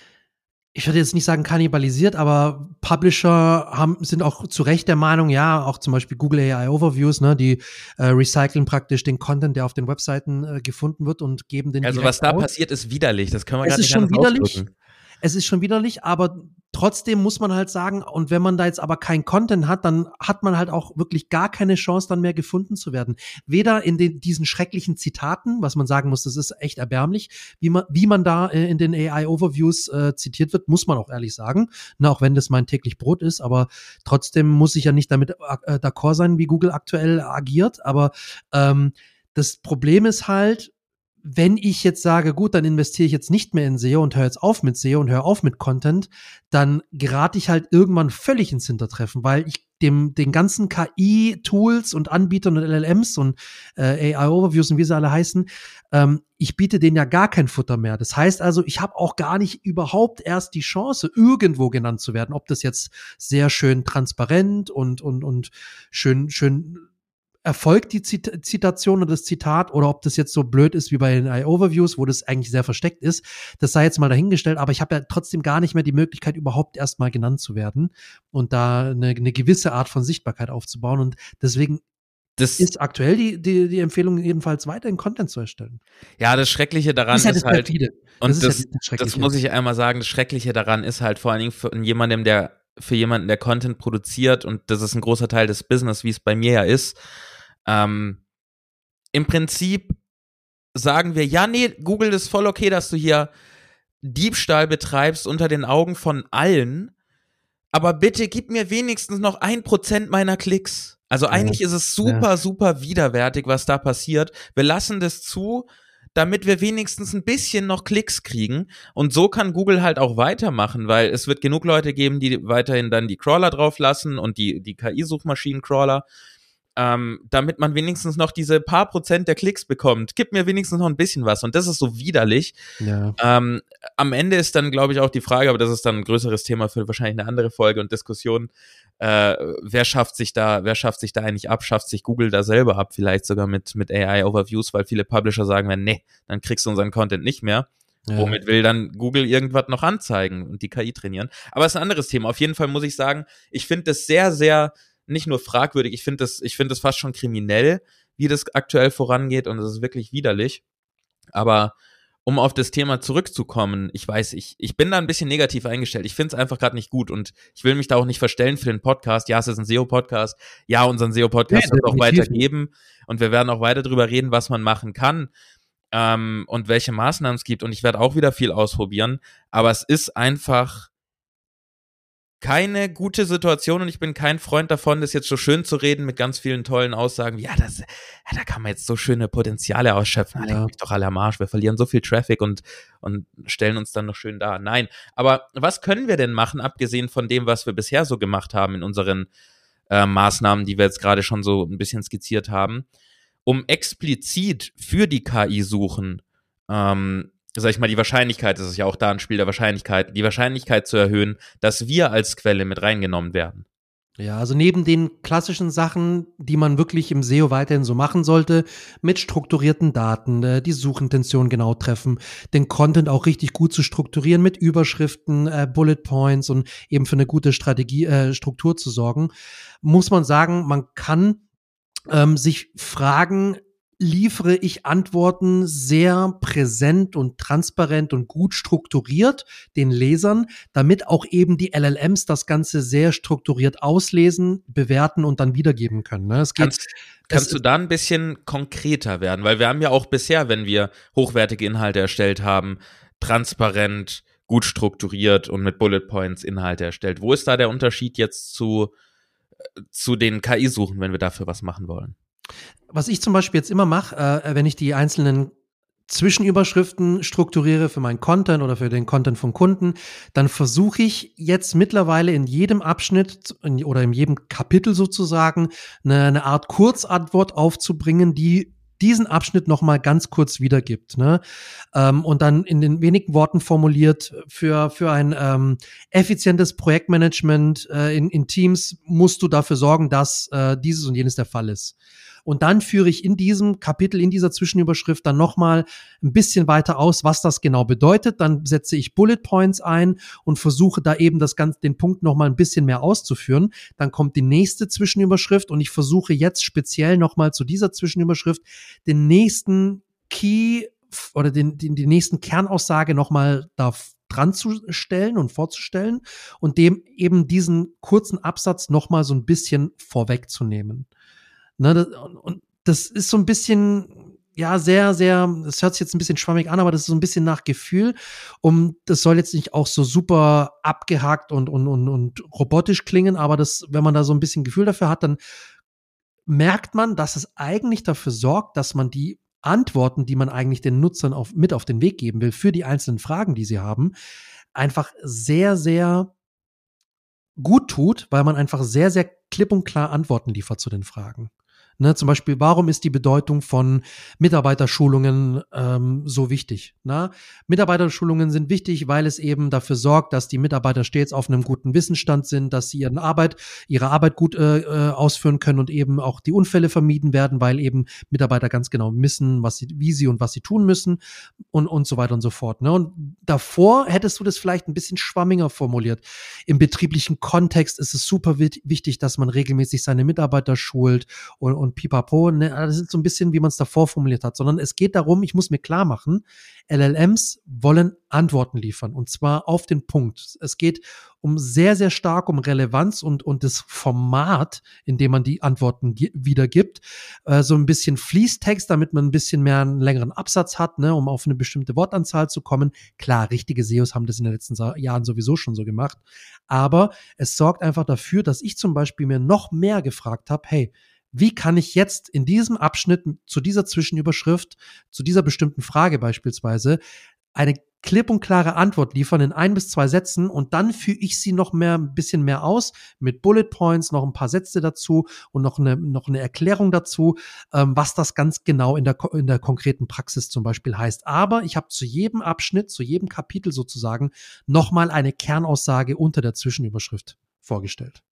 ich würde jetzt nicht sagen kannibalisiert, aber Publisher haben, sind auch zu Recht der Meinung, ja, auch zum Beispiel Google A I Overviews, ne, die äh, recyceln praktisch den Content, der auf den Webseiten äh, gefunden wird und geben den Also direkt was da aus. passiert, ist widerlich. Das können wir Es gar ist nicht schon anders widerlich. ausdrücken. Es ist schon widerlich, aber trotzdem muss man halt sagen, und wenn man da jetzt aber kein Content hat, dann hat man halt auch wirklich gar keine Chance, dann mehr gefunden zu werden. Weder in den, diesen schrecklichen Zitaten, was man sagen muss, das ist echt erbärmlich, wie man, wie man da äh, in den A I-Overviews äh, zitiert wird, muss man auch ehrlich sagen. Na, auch wenn das mein täglich Brot ist, aber trotzdem muss ich ja nicht damit äh, d'accord sein, wie Google aktuell agiert. Aber ähm, das Problem ist halt, wenn ich jetzt sage, gut, dann investiere ich jetzt nicht mehr in S E O und höre jetzt auf mit S E O und höre auf mit Content, dann gerate ich halt irgendwann völlig ins Hintertreffen, weil ich dem den ganzen K I-Tools und Anbietern und L L Ms und äh, A I-Overviews und wie sie alle heißen, ähm, ich biete denen ja gar kein Futter mehr. Das heißt also, ich habe auch gar nicht überhaupt erst die Chance, irgendwo genannt zu werden, ob das jetzt sehr schön transparent und und und schön schön erfolgt die Zit- Zitation oder das Zitat oder ob das jetzt so blöd ist wie bei den A I-Overviews, wo das eigentlich sehr versteckt ist, das sei jetzt mal dahingestellt, aber ich habe ja trotzdem gar nicht mehr die Möglichkeit, überhaupt erstmal genannt zu werden und da eine, eine gewisse Art von Sichtbarkeit aufzubauen und deswegen Das ist aktuell die, die, die Empfehlung jedenfalls weiterhin Content zu erstellen. Ja, das Schreckliche daran Das ist ja ist das halt, perfide. und Das ist ja das, das das Schreckliche. muss ich einmal sagen, das Schreckliche daran ist halt vor allen Dingen für jemandem, der, für jemanden, der Content produziert, und das ist ein großer Teil des Business, wie es bei mir ja ist, ähm, im Prinzip sagen wir, ja, nee, Google ist voll okay, dass du hier Diebstahl betreibst unter den Augen von allen, aber bitte gib mir wenigstens noch ein Prozent meiner Klicks. Also Ja. eigentlich ist es super, Ja. super widerwärtig, was da passiert. Wir lassen das zu, damit wir wenigstens ein bisschen noch Klicks kriegen. Und so kann Google halt auch weitermachen, weil es wird genug Leute geben, die weiterhin dann die Crawler drauf lassen und die, die K I-Suchmaschinen-Crawler, ähm, damit man wenigstens noch diese paar Prozent der Klicks bekommt. Gib mir wenigstens noch ein bisschen was. Und das ist so widerlich. Ja. Ähm, am Ende ist dann, glaube ich, auch die Frage, aber das ist dann ein größeres Thema für wahrscheinlich eine andere Folge und Diskussion, äh, wer schafft sich da, wer schafft sich da eigentlich ab? Schafft sich Google da selber ab? Vielleicht sogar mit, mit A I-Overviews, weil viele Publisher sagen werden, nee, dann kriegst du unseren Content nicht mehr. Ja. Womit will dann Google irgendwas noch anzeigen und die K I trainieren? Aber es ist ein anderes Thema. Auf jeden Fall muss ich sagen, ich finde das sehr, sehr nicht nur fragwürdig, ich finde das, ich finde das fast schon kriminell, wie das aktuell vorangeht, und es ist wirklich widerlich. Aber um auf das Thema zurückzukommen, ich weiß, ich, ich bin da ein bisschen negativ eingestellt. Ich finde es einfach gerade nicht gut und ich will mich da auch nicht verstellen für den Podcast. Ja, es ist ein S E O-Podcast. Ja, unseren S E O-Podcast Nee, wird es auch definitiv. weiter geben und wir werden auch weiter drüber reden, was man machen kann ähm, und welche Maßnahmen es gibt, und ich werde auch wieder viel ausprobieren, aber es ist einfach keine gute Situation und ich bin kein Freund davon, das jetzt so schön zu reden mit ganz vielen tollen Aussagen wie, ja, das, ja, da kann man jetzt so schöne Potenziale ausschöpfen. Ja. Leck mich doch alle am Arsch, wir verlieren so viel Traffic und, und stellen uns dann noch schön da. Nein, aber was können wir denn machen, abgesehen von dem, was wir bisher so gemacht haben in unseren äh, Maßnahmen, die wir jetzt gerade schon so ein bisschen skizziert haben, um explizit für die K I-Suchen ähm, sag ich mal, die Wahrscheinlichkeit, das ist ja auch da ein Spiel der Wahrscheinlichkeit, die Wahrscheinlichkeit zu erhöhen, dass wir als Quelle mit reingenommen werden. Ja, also neben den klassischen Sachen, die man wirklich im S E O weiterhin so machen sollte, mit strukturierten Daten, äh, die Suchintention genau treffen, den Content auch richtig gut zu strukturieren mit Überschriften, äh, Bullet Points und eben für eine gute Strategie, äh, Struktur zu sorgen, muss man sagen, man kann ähm, sich fragen, liefere ich Antworten sehr präsent und transparent und gut strukturiert den Lesern, damit auch eben die L L Ms das Ganze sehr strukturiert auslesen, bewerten und dann wiedergeben können. Ne? Es geht, kannst kannst du da ein bisschen konkreter werden? Weil wir haben ja auch bisher, wenn wir hochwertige Inhalte erstellt haben, transparent, gut strukturiert und mit Bullet Points Inhalte erstellt. Wo ist da der Unterschied jetzt zu, zu den K I-Suchen, wenn wir dafür was machen wollen? Was ich zum Beispiel jetzt immer mache, äh, wenn ich die einzelnen Zwischenüberschriften strukturiere für meinen Content oder für den Content von Kunden, dann versuche ich jetzt mittlerweile in jedem Abschnitt oder in jedem Kapitel sozusagen eine, eine Art Kurzantwort aufzubringen, die diesen Abschnitt noch mal ganz kurz wiedergibt, ne? Ähm, und dann in den wenigen Worten formuliert, für für ein ähm, effizientes Projektmanagement äh, in, in Teams musst du dafür sorgen, dass äh, dieses und jenes der Fall ist. Und dann führe ich in diesem Kapitel, in dieser Zwischenüberschrift dann nochmal ein bisschen weiter aus, was das genau bedeutet. Dann setze ich Bullet Points ein und versuche da eben das Ganze, den Punkt nochmal ein bisschen mehr auszuführen. Dann kommt die nächste Zwischenüberschrift und ich versuche jetzt speziell nochmal zu dieser Zwischenüberschrift den nächsten Key oder den, den, die nächsten Kernaussage nochmal da dran zu stellen und vorzustellen und dem eben diesen kurzen Absatz nochmal so ein bisschen vorwegzunehmen. Ne, das, und das ist so ein bisschen, ja, sehr, sehr, das hört sich jetzt ein bisschen schwammig an, aber das ist so ein bisschen nach Gefühl. Um, das soll jetzt nicht auch so super abgehakt und, und, und, und robotisch klingen, aber das, wenn man da so ein bisschen Gefühl dafür hat, dann merkt man, dass es eigentlich dafür sorgt, dass man die Antworten, die man eigentlich den Nutzern auf, mit auf den Weg geben will, für die einzelnen Fragen, die sie haben, einfach sehr, sehr gut tut, weil man einfach sehr, sehr klipp und klar Antworten liefert zu den Fragen. Ne, zum Beispiel, warum ist die Bedeutung von Mitarbeiterschulungen ähm, so wichtig? Na, Mitarbeiterschulungen sind wichtig, weil es eben dafür sorgt, dass die Mitarbeiter stets auf einem guten Wissensstand sind, dass sie ihre Arbeit, ihre Arbeit gut äh, äh, ausführen können und eben auch die Unfälle vermieden werden, weil eben Mitarbeiter ganz genau wissen, was sie, wie sie und was sie tun müssen und und so weiter und so fort. Ne? Und davor hättest du das vielleicht ein bisschen schwammiger formuliert. Im betrieblichen Kontext ist es super wichtig, dass man regelmäßig seine Mitarbeiter schult und, und pipapo, ne, das ist so ein bisschen, wie man es davor formuliert hat, sondern es geht darum, ich muss mir klar machen, L L Ms wollen Antworten liefern und zwar auf den Punkt. Es geht um sehr, sehr stark um Relevanz und, und das Format, in dem man die Antworten wiedergibt. Äh, so ein bisschen Fließtext, damit man ein bisschen mehr einen längeren Absatz hat, ne, um auf eine bestimmte Wortanzahl zu kommen. Klar, richtige S E Os haben das in den letzten Jahren sowieso schon so gemacht, aber es sorgt einfach dafür, dass ich zum Beispiel mir noch mehr gefragt habe, hey, wie kann ich jetzt in diesem Abschnitt zu dieser Zwischenüberschrift, zu dieser bestimmten Frage beispielsweise, eine klipp und klare Antwort liefern in ein bis zwei Sätzen und dann führe ich sie noch mehr, ein bisschen mehr aus mit Bullet Points, noch ein paar Sätze dazu und noch eine, noch eine Erklärung dazu, ähm, was das ganz genau in der, in der konkreten Praxis zum Beispiel heißt. Aber ich habe zu jedem Abschnitt, zu jedem Kapitel sozusagen nochmal eine Kernaussage unter der Zwischenüberschrift vorgestellt.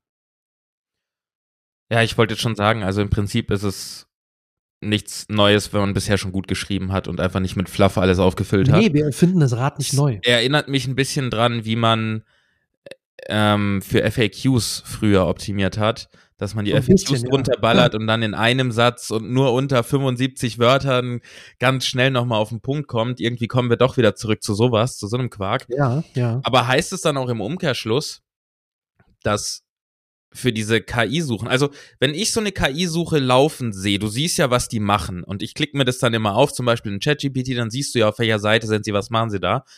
Ja, ich wollte jetzt schon sagen, also im Prinzip ist es nichts Neues, wenn man bisher schon gut geschrieben hat und einfach nicht mit Fluff alles aufgefüllt hat. Nee, wir erfinden das Rad nicht neu. Er erinnert mich ein bisschen dran, wie man ähm, für F A Qs früher optimiert hat, dass man die so F A Qs bisschen, runterballert ja. und dann in einem Satz und nur unter fünfundsiebzig Wörtern ganz schnell nochmal auf den Punkt kommt. Irgendwie kommen wir doch wieder zurück zu sowas, zu so einem Quark. Ja, ja. Aber heißt es dann auch im Umkehrschluss, dass für diese K I-Suchen, also wenn ich so eine K I-Suche laufen sehe, du siehst ja, was die machen und ich klicke mir das dann immer auf, zum Beispiel in ChatGPT, dann siehst du ja, auf welcher Seite sind sie, was machen sie da.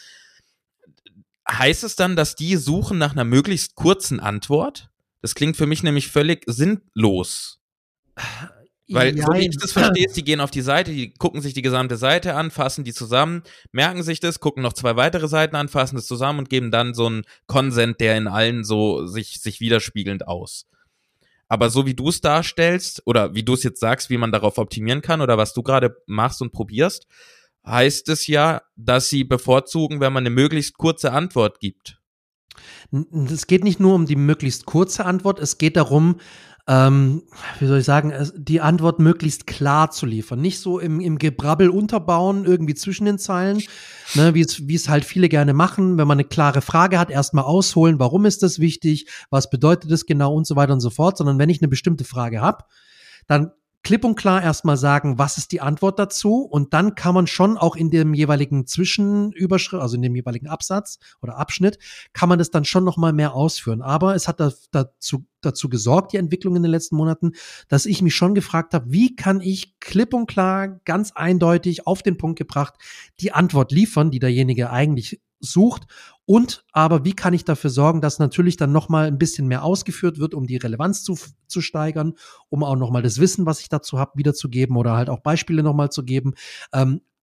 Heißt es dann, dass die suchen nach einer möglichst kurzen Antwort? Das klingt für mich nämlich völlig sinnlos. Weil, ja, so wie ich das verstehe, die gehen auf die Seite, die gucken sich die gesamte Seite an, fassen die zusammen, merken sich das, gucken noch zwei weitere Seiten an, fassen das zusammen und geben dann so einen Consent, der in allen so sich, sich widerspiegelnd aus. Aber so wie du es darstellst, oder wie du es jetzt sagst, wie man darauf optimieren kann, oder was du gerade machst und probierst, heißt es ja, dass sie bevorzugen, wenn man eine möglichst kurze Antwort gibt. Es geht nicht nur um die möglichst kurze Antwort, es geht darum, ähm, wie soll ich sagen, die Antwort möglichst klar zu liefern. Nicht so im, im Gebrabbel unterbauen, irgendwie zwischen den Zeilen, ne, wie es, wie es halt viele gerne machen, wenn man eine klare Frage hat, erstmal ausholen, warum ist das wichtig, was bedeutet das genau und so weiter und so fort, sondern wenn ich eine bestimmte Frage habe, dann klipp und klar erstmal sagen, was ist die Antwort dazu und dann kann man schon auch in dem jeweiligen Zwischenüberschrift, also in dem jeweiligen Absatz oder Abschnitt, kann man das dann schon noch mal mehr ausführen. Aber es hat da, dazu, dazu gesorgt, die Entwicklung in den letzten Monaten, dass ich mich schon gefragt habe, wie kann ich klipp und klar, ganz eindeutig auf den Punkt gebracht, die Antwort liefern, die derjenige eigentlich sucht. Und aber wie kann ich dafür sorgen, dass natürlich dann nochmal ein bisschen mehr ausgeführt wird, um die Relevanz zu, zu steigern, um auch nochmal das Wissen, was ich dazu habe, wiederzugeben oder halt auch Beispiele nochmal zu geben. Ähm,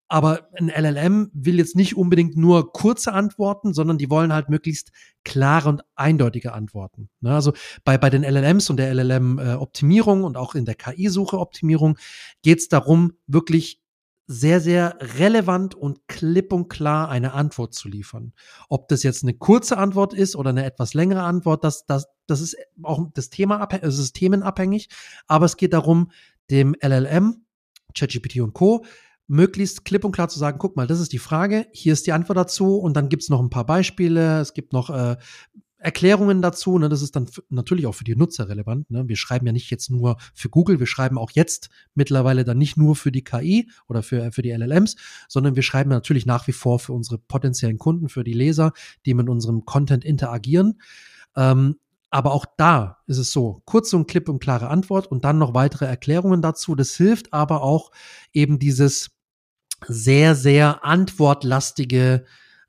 Aber ein L L M will jetzt nicht unbedingt nur kurze Antworten, sondern die wollen halt möglichst klare und eindeutige Antworten. Ne? Also bei, bei den L L Ms und der L L M-Optimierung und auch in der K I-Suche-Optimierung geht es darum, wirklich sehr, sehr relevant und klipp und klar eine Antwort zu liefern. Ob das jetzt eine kurze Antwort ist oder eine etwas längere Antwort, das, das, das ist auch das Thema abhängig, es ist themenabhängig, aber es geht darum, dem L L M, ChatGPT und Co., möglichst klipp und klar zu sagen, guck mal, das ist die Frage, hier ist die Antwort dazu und dann gibt's noch ein paar Beispiele, es gibt noch äh, Erklärungen dazu, ne, das ist dann f- natürlich auch für die Nutzer relevant, ne? Wir schreiben ja nicht jetzt nur für Google, wir schreiben auch jetzt mittlerweile dann nicht nur für die K I oder für, für die L L Ms, sondern wir schreiben natürlich nach wie vor für unsere potenziellen Kunden, für die Leser, die mit unserem Content interagieren. Ähm, aber auch da ist es so, kurze und klipp und klare Antwort und dann noch weitere Erklärungen dazu. Das hilft aber auch eben dieses sehr, sehr antwortlastige,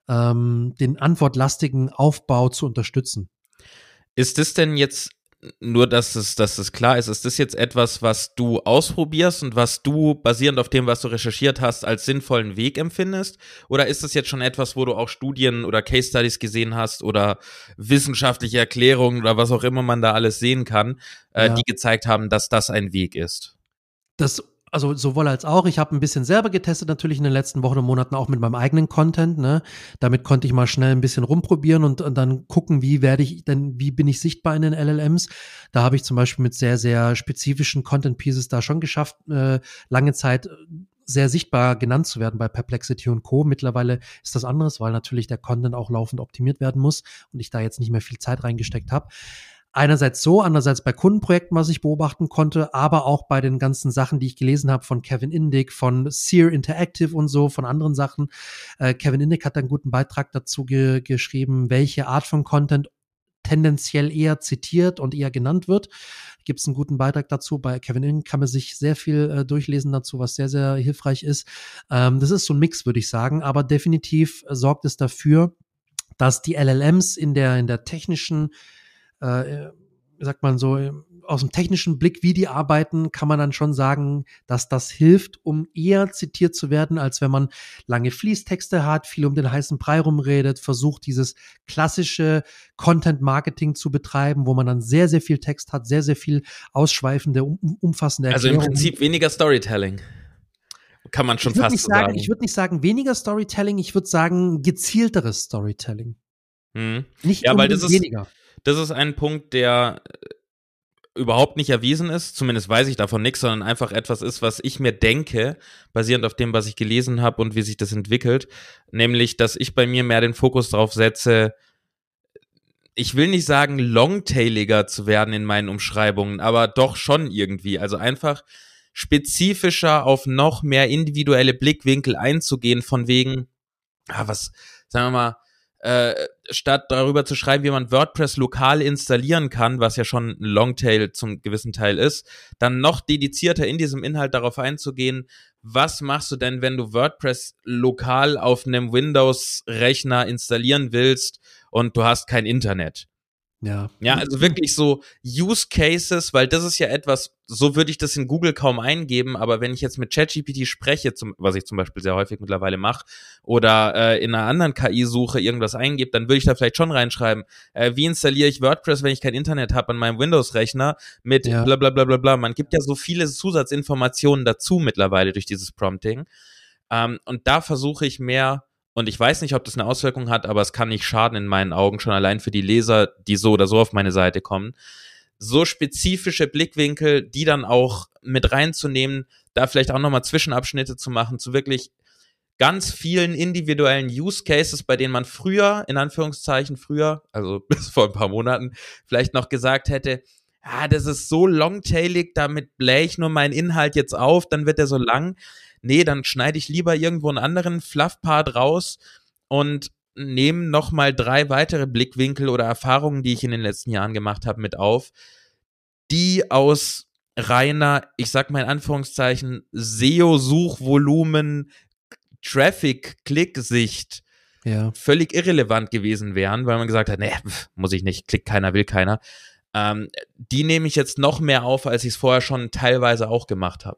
ähm, den antwortlastigen Aufbau zu unterstützen. Ist das denn jetzt, nur dass es, dass es klar ist, ist das jetzt etwas, was du ausprobierst und was du basierend auf dem, was du recherchiert hast, als sinnvollen Weg empfindest? Oder ist das jetzt schon etwas, wo du auch Studien oder Case Studies gesehen hast oder wissenschaftliche Erklärungen oder was auch immer man da alles sehen kann, äh, Ja. die gezeigt haben, dass das ein Weg ist? Das, also sowohl als auch. Ich habe ein bisschen selber getestet, natürlich in den letzten Wochen und Monaten auch mit meinem eigenen Content. Ne? Damit konnte ich mal schnell ein bisschen rumprobieren und, und dann gucken, wie werde ich denn, wie bin ich sichtbar in den L L Ms. Da habe ich zum Beispiel mit sehr, sehr spezifischen Content Pieces da schon geschafft, äh, lange Zeit sehr sichtbar genannt zu werden bei Perplexity und Co. Mittlerweile ist das anderes, weil natürlich der Content auch laufend optimiert werden muss und ich da jetzt nicht mehr viel Zeit reingesteckt habe. Einerseits so, andererseits bei Kundenprojekten, was ich beobachten konnte, aber auch bei den ganzen Sachen, die ich gelesen habe von Kevin Indig, von Sear Interactive und so, von anderen Sachen. Äh, Kevin Indig hat einen guten Beitrag dazu ge- geschrieben, welche Art von Content tendenziell eher zitiert und eher genannt wird. Gibt es einen guten Beitrag dazu. Bei Kevin Indig kann man sich sehr viel äh, durchlesen dazu, was sehr, sehr hilfreich ist. Ähm, das ist so ein Mix, würde ich sagen, aber definitiv äh, sorgt es dafür, dass die L L Ms in der, in der technischen äh, sagt man so, aus dem technischen Blick, wie die arbeiten, kann man dann schon sagen, dass das hilft, um eher zitiert zu werden, als wenn man lange Fließtexte hat, viel um den heißen Brei rumredet, versucht dieses klassische Content-Marketing zu betreiben, wo man dann sehr, sehr viel Text hat, sehr, sehr viel ausschweifende, um, umfassende Erklärungen. Also im Prinzip weniger Storytelling. Kann man schon ich fast nicht so sagen. sagen. Ich würde nicht sagen weniger Storytelling, ich würde sagen gezielteres Storytelling. Hm. Nicht Ja, weil das unbedingt ist, weniger. das ist ein Punkt, der überhaupt nicht erwiesen ist, zumindest weiß ich davon nichts, sondern einfach etwas ist, was ich mir denke, basierend auf dem, was ich gelesen habe und wie sich das entwickelt, nämlich, dass ich bei mir mehr den Fokus drauf setze, ich will nicht sagen, longtailiger zu werden in meinen Umschreibungen, aber doch schon irgendwie, also einfach spezifischer auf noch mehr individuelle Blickwinkel einzugehen, von wegen, ah, was, sagen wir mal, Äh, statt darüber zu schreiben, wie man WordPress lokal installieren kann, was ja schon ein Longtail zum gewissen Teil ist, dann noch dedizierter in diesem Inhalt darauf einzugehen, was machst du denn, wenn du WordPress lokal auf einem Windows-Rechner installieren willst und du hast kein Internet. Ja. Ja, also wirklich so Use Cases, weil das ist ja etwas, so würde ich das in Google kaum eingeben, aber wenn ich jetzt mit ChatGPT spreche, zum, was ich zum Beispiel sehr häufig mittlerweile mache, oder äh, in einer anderen K I-Suche irgendwas eingebe, dann würde ich da vielleicht schon reinschreiben, äh, wie installiere ich WordPress, wenn ich kein Internet habe an meinem Windows-Rechner mit Ja. bla bla bla bla bla. Man gibt ja so viele Zusatzinformationen dazu mittlerweile durch dieses Prompting. Ähm, und da versuche ich mehr. Und ich weiß nicht, ob das eine Auswirkung hat, aber es kann nicht schaden in meinen Augen, schon allein für die Leser, die so oder so auf meine Seite kommen. So spezifische Blickwinkel, die dann auch mit reinzunehmen, da vielleicht auch nochmal Zwischenabschnitte zu machen, zu wirklich ganz vielen individuellen Use Cases, bei denen man früher, in Anführungszeichen früher, also bis vor ein paar Monaten, vielleicht noch gesagt hätte, ah, das ist so longtailig, damit blähe ich nur meinen Inhalt jetzt auf, dann wird der so lang. Nee, dann schneide ich lieber irgendwo einen anderen Fluff-Part raus und nehme nochmal drei weitere Blickwinkel oder Erfahrungen, die ich in den letzten Jahren gemacht habe, mit auf, die aus reiner, ich sag mal in Anführungszeichen, S E O-Suchvolumen, Traffic-Klick-Sicht Ja. völlig irrelevant gewesen wären, weil man gesagt hat, nee, muss ich nicht, klickt keiner, will keiner. Ähm, die nehme ich jetzt noch mehr auf, als ich es vorher schon teilweise auch gemacht habe.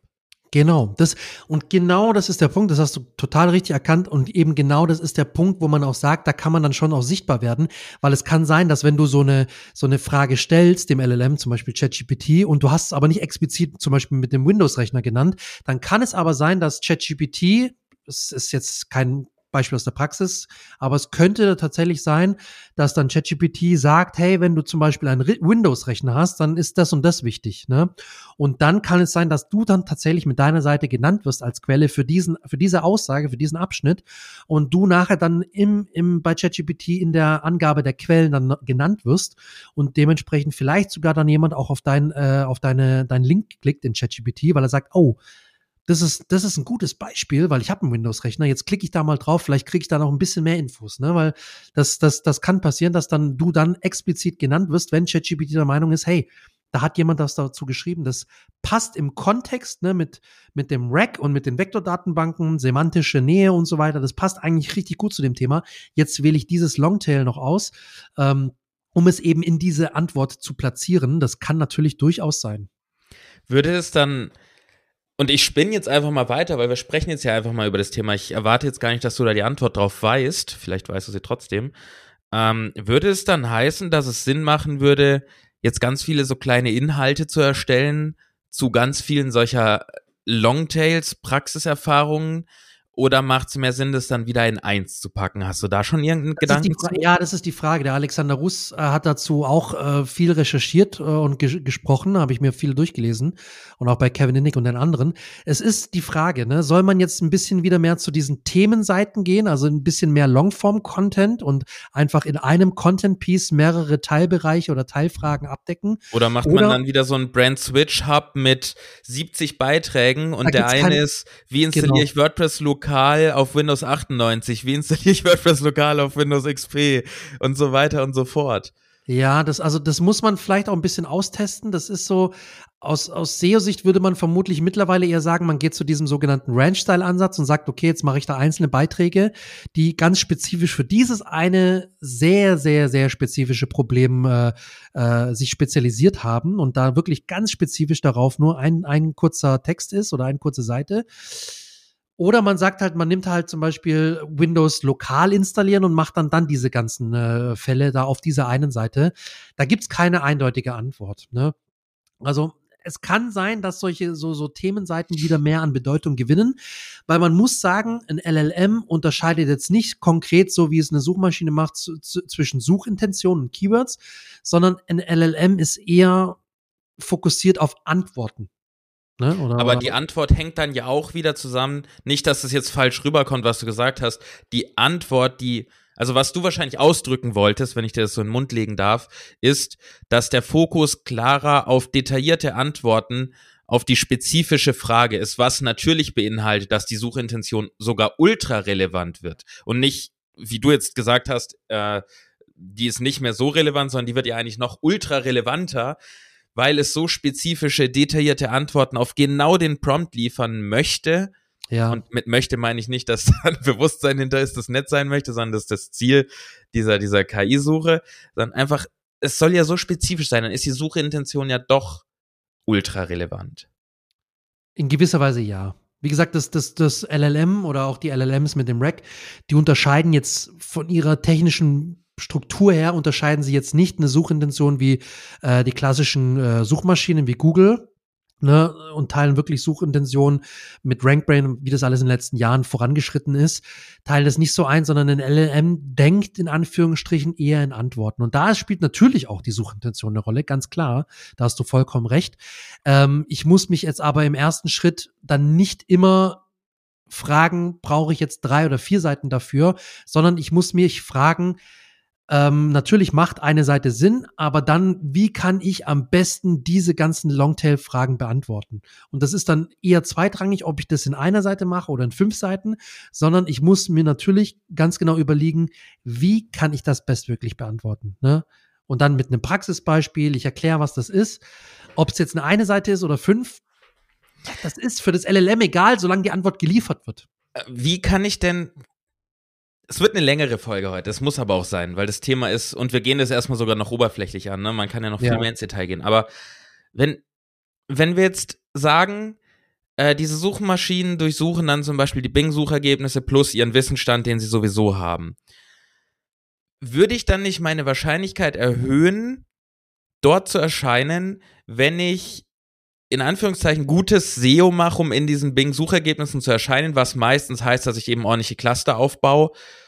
Genau, das und genau das ist der Punkt, das hast du total richtig erkannt und eben genau das ist der Punkt, wo man auch sagt, da kann man dann schon auch sichtbar werden, weil es kann sein, dass wenn du so eine so eine Frage stellst, dem L L M, zum Beispiel ChatGPT, und du hast es aber nicht explizit zum Beispiel mit dem Windows-Rechner genannt, dann kann es aber sein, dass ChatGPT, es ist jetzt kein Beispiel aus der Praxis, aber es könnte tatsächlich sein, dass dann ChatGPT sagt, hey, wenn du zum Beispiel einen Windows-Rechner hast, dann ist das und das wichtig, ne? Und dann kann es sein, dass du dann tatsächlich mit deiner Seite genannt wirst als Quelle für diesen, für diese Aussage, für diesen Abschnitt und du nachher dann im, im, bei ChatGPT in der Angabe der Quellen dann genannt wirst und dementsprechend vielleicht sogar dann jemand auch auf dein, äh, auf deine, deinen Link klickt in ChatGPT, weil er sagt, oh, Das ist, das ist ein gutes Beispiel, weil ich habe einen Windows-Rechner, jetzt klicke ich da mal drauf, vielleicht kriege ich da noch ein bisschen mehr Infos, ne? Weil das, das, das kann passieren, dass dann du dann explizit genannt wirst, wenn ChatGPT der Meinung ist, hey, da hat jemand das dazu geschrieben, das passt im Kontext, ne, mit, mit dem Rack und mit den Vektordatenbanken, semantische Nähe und so weiter, das passt eigentlich richtig gut zu dem Thema. Jetzt wähle ich dieses Longtail noch aus, ähm, um es eben in diese Antwort zu platzieren. Das kann natürlich durchaus sein. Würde es dann Und ich spinne jetzt einfach mal weiter, weil wir sprechen jetzt ja einfach mal über das Thema. Ich erwarte jetzt gar nicht, dass du da die Antwort drauf weißt. Vielleicht weißt du sie trotzdem. Ähm, würde es dann heißen, dass es Sinn machen würde, jetzt ganz viele so kleine Inhalte zu erstellen zu ganz vielen solcher Longtails, Praxiserfahrungen? Oder macht es mehr Sinn, das dann wieder in eins zu packen? Hast du da schon irgendeinen Das ist die Gedanken Fra- zu? Ja, das ist die Frage. Der Alexander Russ äh, hat dazu auch äh, viel recherchiert äh, und ges gesprochen, habe ich mir viel durchgelesen und auch bei Kevin Indig und den anderen. Es ist die Frage, ne, soll man jetzt ein bisschen wieder mehr zu diesen Themenseiten gehen, also ein bisschen mehr Longform-Content und einfach in einem Content-Piece mehrere Teilbereiche oder Teilfragen abdecken? Oder macht man Oder dann wieder so einen Brand-Switch-Hub mit siebzig Beiträgen da und der gibt's eine kein, ist, wie installiere genau. ich WordPress lokal auf Windows achtundneunzig, wie installiere ich WordPress lokal auf Windows X P und so weiter und so fort. Ja, das, also das muss man vielleicht auch ein bisschen austesten. Das ist so, aus, aus S E O-Sicht würde man vermutlich mittlerweile eher sagen, man geht zu diesem sogenannten Ranch-Style-Ansatz und sagt, okay, jetzt mache ich da einzelne Beiträge, die ganz spezifisch für dieses eine sehr, sehr, sehr spezifische Problem äh, äh, sich spezialisiert haben und da wirklich ganz spezifisch darauf nur ein, ein kurzer Text ist oder eine kurze Seite. Oder man sagt halt, man nimmt halt zum Beispiel Windows lokal installieren und macht dann dann diese ganzen äh, Fälle da auf dieser einen Seite. Da gibt's keine eindeutige Antwort. Ne? Also es kann sein, dass solche so, so Themenseiten wieder mehr an Bedeutung gewinnen, weil man muss sagen, ein L L M unterscheidet jetzt nicht konkret, so wie es eine Suchmaschine macht, zu, zu, zwischen Suchintentionen und Keywords, sondern ein L L M ist eher fokussiert auf Antworten. Ne? Oder, Aber oder die Antwort hängt dann ja auch wieder zusammen, nicht, dass es jetzt falsch rüberkommt, was du gesagt hast, die Antwort, die, also was du wahrscheinlich ausdrücken wolltest, wenn ich dir das so in den Mund legen darf, ist, dass der Fokus klarer auf detaillierte Antworten auf die spezifische Frage ist, was natürlich beinhaltet, dass die Suchintention sogar ultra relevant wird und nicht, wie du jetzt gesagt hast, äh, die ist nicht mehr so relevant, sondern die wird ja eigentlich noch ultra relevanter, weil es so spezifische, detaillierte Antworten auf genau den Prompt liefern möchte. ja. Und mit möchte meine ich nicht, dass da ein Bewusstsein hinter ist, das nett sein möchte, sondern das ist das Ziel dieser, dieser K I-Suche, sondern einfach, es soll ja so spezifisch sein, dann ist die Suchintention ja doch ultra relevant. In gewisser Weise ja. Wie gesagt, das, das, das L L M oder auch die L L Ms mit dem Rack, die unterscheiden jetzt von ihrer technischen Struktur her, unterscheiden sie jetzt nicht eine Suchintention wie äh, die klassischen äh, Suchmaschinen wie Google, ne, und teilen wirklich Suchintentionen mit RankBrain, wie das alles in den letzten Jahren vorangeschritten ist, teilen das nicht so ein, sondern ein L L M denkt in Anführungsstrichen eher in Antworten. Und da spielt natürlich auch die Suchintention eine Rolle, ganz klar. Da hast du vollkommen recht. Ähm, ich muss mich jetzt aber im ersten Schritt dann nicht immer fragen, brauche ich jetzt drei oder vier Seiten dafür, sondern ich muss mich fragen, ähm, natürlich macht eine Seite Sinn, aber dann, wie kann ich am besten diese ganzen Longtail-Fragen beantworten? Und das ist dann eher zweitrangig, ob ich das in einer Seite mache oder in fünf Seiten, sondern ich muss mir natürlich ganz genau überlegen, wie kann ich das bestmöglich beantworten, ne? Und dann mit einem Praxisbeispiel, ich erkläre, was das ist. Ob es jetzt eine eine Seite ist oder fünf, das ist für das L L M egal, solange die Antwort geliefert wird. Wie kann ich denn, es wird eine längere Folge heute, das muss aber auch sein, weil das Thema ist, und wir gehen das erstmal sogar noch oberflächlich an, ne? Man kann ja noch viel Ja. mehr ins Detail gehen, aber wenn, wenn wir jetzt sagen, äh, diese Suchmaschinen durchsuchen dann zum Beispiel die Bing-Suchergebnisse plus ihren Wissensstand, den sie sowieso haben. Würde ich dann nicht meine Wahrscheinlichkeit erhöhen, dort zu erscheinen, wenn ich in Anführungszeichen gutes S E O mache, um in diesen Bing-Suchergebnissen zu erscheinen, was meistens heißt, dass ich eben ordentliche Cluster aufbaue,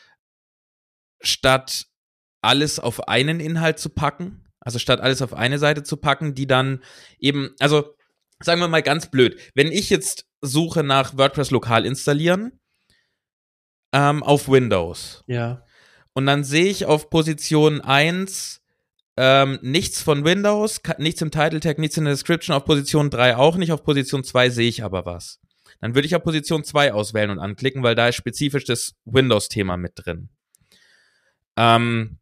statt alles auf einen Inhalt zu packen, also statt alles auf eine Seite zu packen, die dann eben, also sagen wir mal ganz blöd, wenn ich jetzt suche nach WordPress lokal installieren ähm, auf Windows, ja. und dann sehe ich auf Position eins ähm, nichts von Windows, nichts im Title Tag, nichts in der Description, auf Position drei auch nicht, auf Position zwei sehe ich aber was. Dann würde ich auf Position zwei auswählen und anklicken, weil da ist spezifisch das Windows-Thema mit drin. Ähm,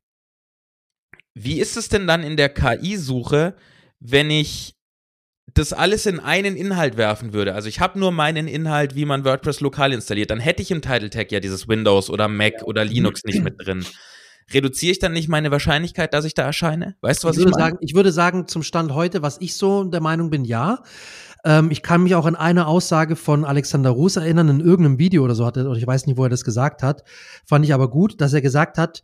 wie ist es denn dann in der K I-Suche, wenn ich das alles in einen Inhalt werfen würde? Also ich habe nur meinen Inhalt, wie man WordPress lokal installiert. Dann hätte ich im Title Tag ja dieses Windows oder Mac oder Linux nicht mit drin. Reduziere ich dann nicht meine Wahrscheinlichkeit, dass ich da erscheine? Weißt du, was ich, ich, würde meine? sagen, ich würde sagen, zum Stand heute, was ich so der Meinung bin, ja. Ähm, ich kann mich auch an eine Aussage von Alexander Ruß erinnern, in irgendeinem Video oder so hat er, oder ich weiß nicht, wo er das gesagt hat, fand ich aber gut, dass er gesagt hat,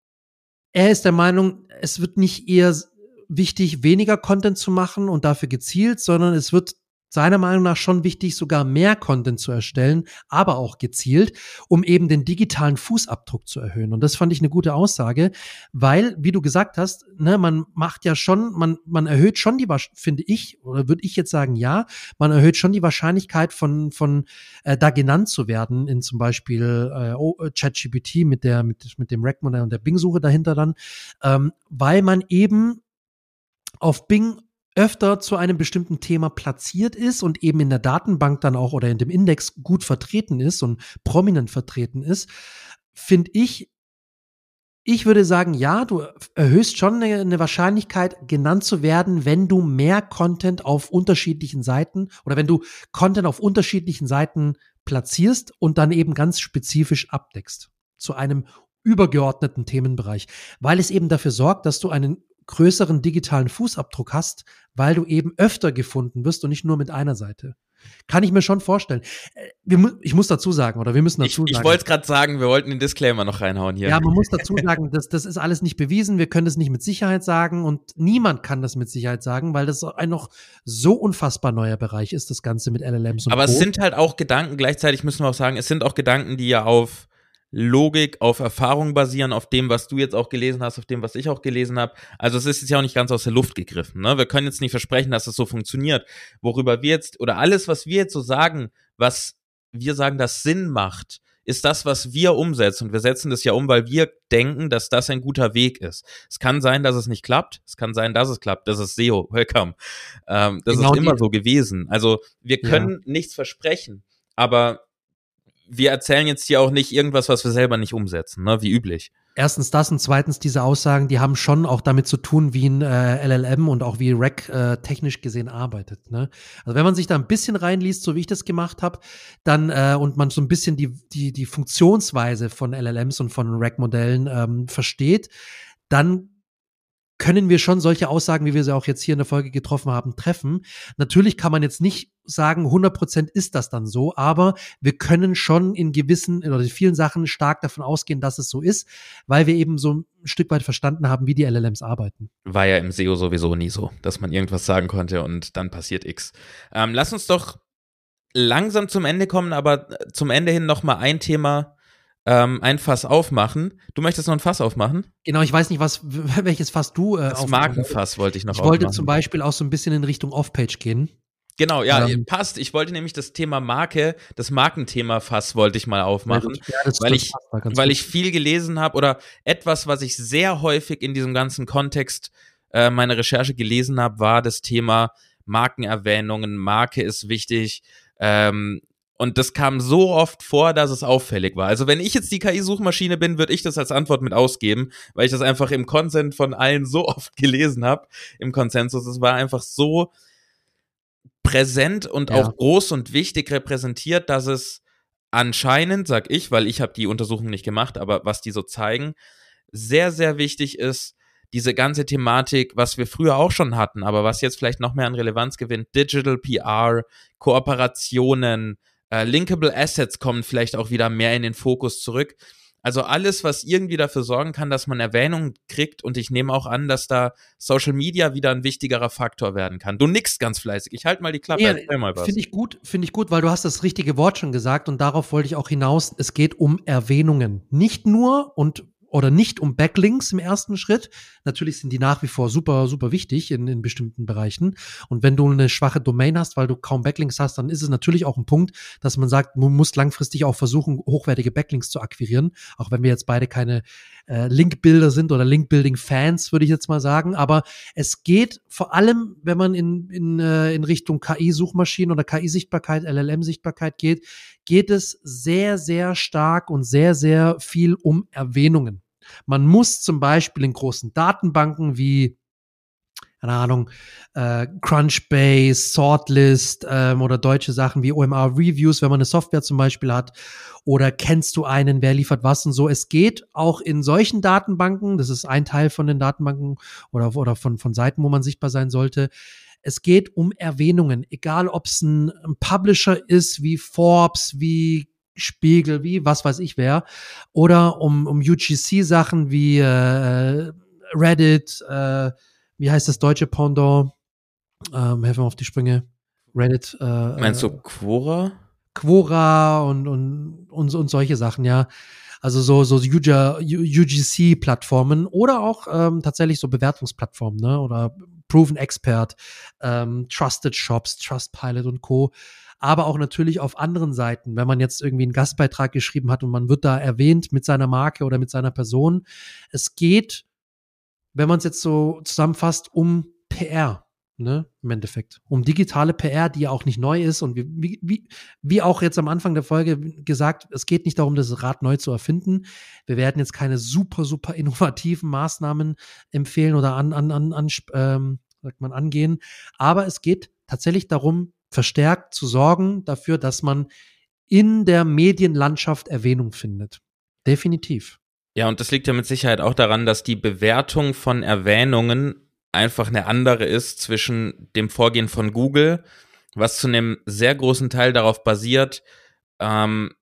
er ist der Meinung, es wird nicht eher wichtig, weniger Content zu machen und dafür gezielt, sondern es wird seiner Meinung nach schon wichtig, sogar mehr Content zu erstellen, aber auch gezielt, um eben den digitalen Fußabdruck zu erhöhen. Und das fand ich eine gute Aussage, weil, wie du gesagt hast, ne, man macht ja schon, man, man erhöht schon die, finde ich, oder würde ich jetzt sagen, ja, man erhöht schon die Wahrscheinlichkeit von, von äh, da genannt zu werden, in zum Beispiel äh, oh, ChatGPT mit der, mit, mit dem Rack-Modell und der Bing-Suche dahinter dann, ähm, weil man eben auf Bing öfter zu einem bestimmten Thema platziert ist und eben in der Datenbank dann auch oder in dem Index gut vertreten ist und prominent vertreten ist, finde ich, ich würde sagen, ja, du erhöhst schon eine, eine Wahrscheinlichkeit, genannt zu werden, wenn du mehr Content auf unterschiedlichen Seiten oder wenn du Content auf unterschiedlichen Seiten platzierst und dann eben ganz spezifisch abdeckst zu einem übergeordneten Themenbereich, weil es eben dafür sorgt, dass du einen größeren digitalen Fußabdruck hast, weil du eben öfter gefunden wirst und nicht nur mit einer Seite. Kann ich mir schon vorstellen. Wir, ich muss dazu sagen, oder wir müssen dazu ich, sagen. Ich wollte es gerade sagen, wir wollten den Disclaimer noch reinhauen hier. Ja, man muss dazu sagen, das, das ist alles nicht bewiesen, wir können das nicht mit Sicherheit sagen und niemand kann das mit Sicherheit sagen, weil das ein noch so unfassbar neuer Bereich ist, das Ganze mit L L Ms und Aber Co. es sind halt auch Gedanken, gleichzeitig müssen wir auch sagen, es sind auch Gedanken, die ja auf Logik, auf Erfahrung basieren, auf dem, was du jetzt auch gelesen hast, auf dem, was ich auch gelesen habe. Also es ist jetzt ja auch nicht ganz aus der Luft gegriffen. Ne? Wir können jetzt nicht versprechen, dass es so funktioniert. Worüber wir jetzt, oder alles, was wir jetzt so sagen, was wir sagen, das Sinn macht, ist das, was wir umsetzen. Und wir setzen das ja um, weil wir denken, dass das ein guter Weg ist. Es kann sein, dass es nicht klappt. Es kann sein, dass es klappt. Das ist S E O. Welcome. Ähm, das genau ist immer die- so gewesen. Also wir können ja. nichts versprechen, aber wir erzählen jetzt hier auch nicht irgendwas, was wir selber nicht umsetzen, ne, wie üblich. Erstens das und zweitens diese Aussagen, die haben schon auch damit zu tun, wie ein äh, L L M und auch wie Rack äh, technisch gesehen arbeitet. Ne? Also wenn man sich da ein bisschen reinliest, so wie ich das gemacht habe, dann äh, und man so ein bisschen die die die Funktionsweise von L L Ms und von Rack-Modellen ähm, versteht, dann können wir schon solche Aussagen, wie wir sie auch jetzt hier in der Folge getroffen haben, treffen. Natürlich kann man jetzt nicht sagen, hundert Prozent ist das dann so, aber wir können schon in gewissen oder in vielen Sachen stark davon ausgehen, dass es so ist, weil wir eben so ein Stück weit verstanden haben, wie die L L Ms arbeiten. War ja im S E O sowieso nie so, dass man irgendwas sagen konnte und dann passiert X. Ähm, lass uns doch langsam zum Ende kommen, aber zum Ende hin noch mal ein Thema Ähm, ein Fass aufmachen. Du möchtest noch ein Fass aufmachen? Genau, ich weiß nicht, was welches Fass du äh, Das Markenfass wollte ich noch Ich wollte aufmachen. zum Beispiel auch so ein bisschen in Richtung Off-Page gehen. Genau, ja, ähm, passt. Ich wollte nämlich das Thema Marke, das Markenthema Fass wollte ich mal aufmachen, ja, das, weil das ich, weil gut. ich viel gelesen habe oder etwas, was ich sehr häufig in diesem ganzen Kontext äh, meiner Recherche gelesen habe, war das Thema Markenerwähnungen. Marke ist wichtig. Ähm, Und das kam so oft vor, dass es auffällig war. Also wenn ich jetzt die K I-Suchmaschine bin, würde ich das als Antwort mit ausgeben, weil ich das einfach im Konsens von allen so oft gelesen habe, im Konsensus. Es war einfach so präsent und ja. auch groß und wichtig repräsentiert, dass es anscheinend, sag ich, weil ich habe die Untersuchung nicht gemacht, aber was die so zeigen, sehr, sehr wichtig ist, diese ganze Thematik, was wir früher auch schon hatten, aber was jetzt vielleicht noch mehr an Relevanz gewinnt, Digital P R, Kooperationen, äh, Linkable Assets kommen vielleicht auch wieder mehr in den Fokus zurück. Also alles, was irgendwie dafür sorgen kann, dass man Erwähnung kriegt, und ich nehme auch an, dass da Social Media wieder ein wichtigerer Faktor werden kann. Du nickst ganz fleißig. Ich halte mal die Klappe, Ja, erzähl mal was. finde ich gut, finde ich gut, weil du hast das richtige Wort schon gesagt und darauf wollte ich auch hinaus. Es geht um Erwähnungen. Nicht nur und oder nicht um Backlinks im ersten Schritt. Natürlich sind die nach wie vor super, super wichtig in, in bestimmten Bereichen. Und wenn du eine schwache Domain hast, weil du kaum Backlinks hast, dann ist es natürlich auch ein Punkt, dass man sagt, man muss langfristig auch versuchen, hochwertige Backlinks zu akquirieren. Auch wenn wir jetzt beide keine äh, Linkbuilder sind oder Linkbuilding-Fans, würde ich jetzt mal sagen. Aber es geht vor allem, wenn man in, in, äh, in Richtung K I-Suchmaschinen oder K I-Sichtbarkeit, L L M-Sichtbarkeit geht, geht es sehr, sehr stark und sehr, sehr viel um Erwähnungen. Man muss zum Beispiel in großen Datenbanken wie, keine Ahnung, äh, Crunchbase, Sortlist ähm, oder deutsche Sachen wie O M R-Reviews, wenn man eine Software zum Beispiel hat, oder kennst du einen, wer liefert was und so. Es geht auch in solchen Datenbanken, das ist ein Teil von den Datenbanken oder, oder von, von Seiten, wo man sichtbar sein sollte. Es geht um Erwähnungen, egal ob es ein, ein Publisher ist wie Forbes, wie Spiegel, wie was weiß ich wer, oder um, um U G C-Sachen wie äh, Reddit, äh, wie heißt das deutsche Pendant? Ähm, helfen wir auf die Sprünge. Reddit. Äh, Meinst du Quora? Quora und, und, und, und solche Sachen, ja. Also so, so U G C-Plattformen oder auch ähm, tatsächlich so Bewertungsplattformen, ne? Oder Proven Expert, ähm, Trusted Shops, Trustpilot und Co. Aber auch natürlich auf anderen Seiten, wenn man jetzt irgendwie einen Gastbeitrag geschrieben hat und man wird da erwähnt mit seiner Marke oder mit seiner Person. Es geht, wenn man es jetzt so zusammenfasst, um P R, ne, im Endeffekt. Um digitale P R, die ja auch nicht neu ist und wie, wie, wie auch jetzt am Anfang der Folge gesagt, es geht nicht darum, das Rad neu zu erfinden. Wir werden jetzt keine super, super innovativen Maßnahmen empfehlen oder an, an, an, an ähm, sagt man, angehen. Aber es geht tatsächlich darum, verstärkt zu sorgen dafür, dass man in der Medienlandschaft Erwähnung findet. Definitiv. Ja, und das liegt ja mit Sicherheit auch daran, dass die Bewertung von Erwähnungen einfach eine andere ist zwischen dem Vorgehen von Google, was zu einem sehr großen Teil darauf basiert, ähm,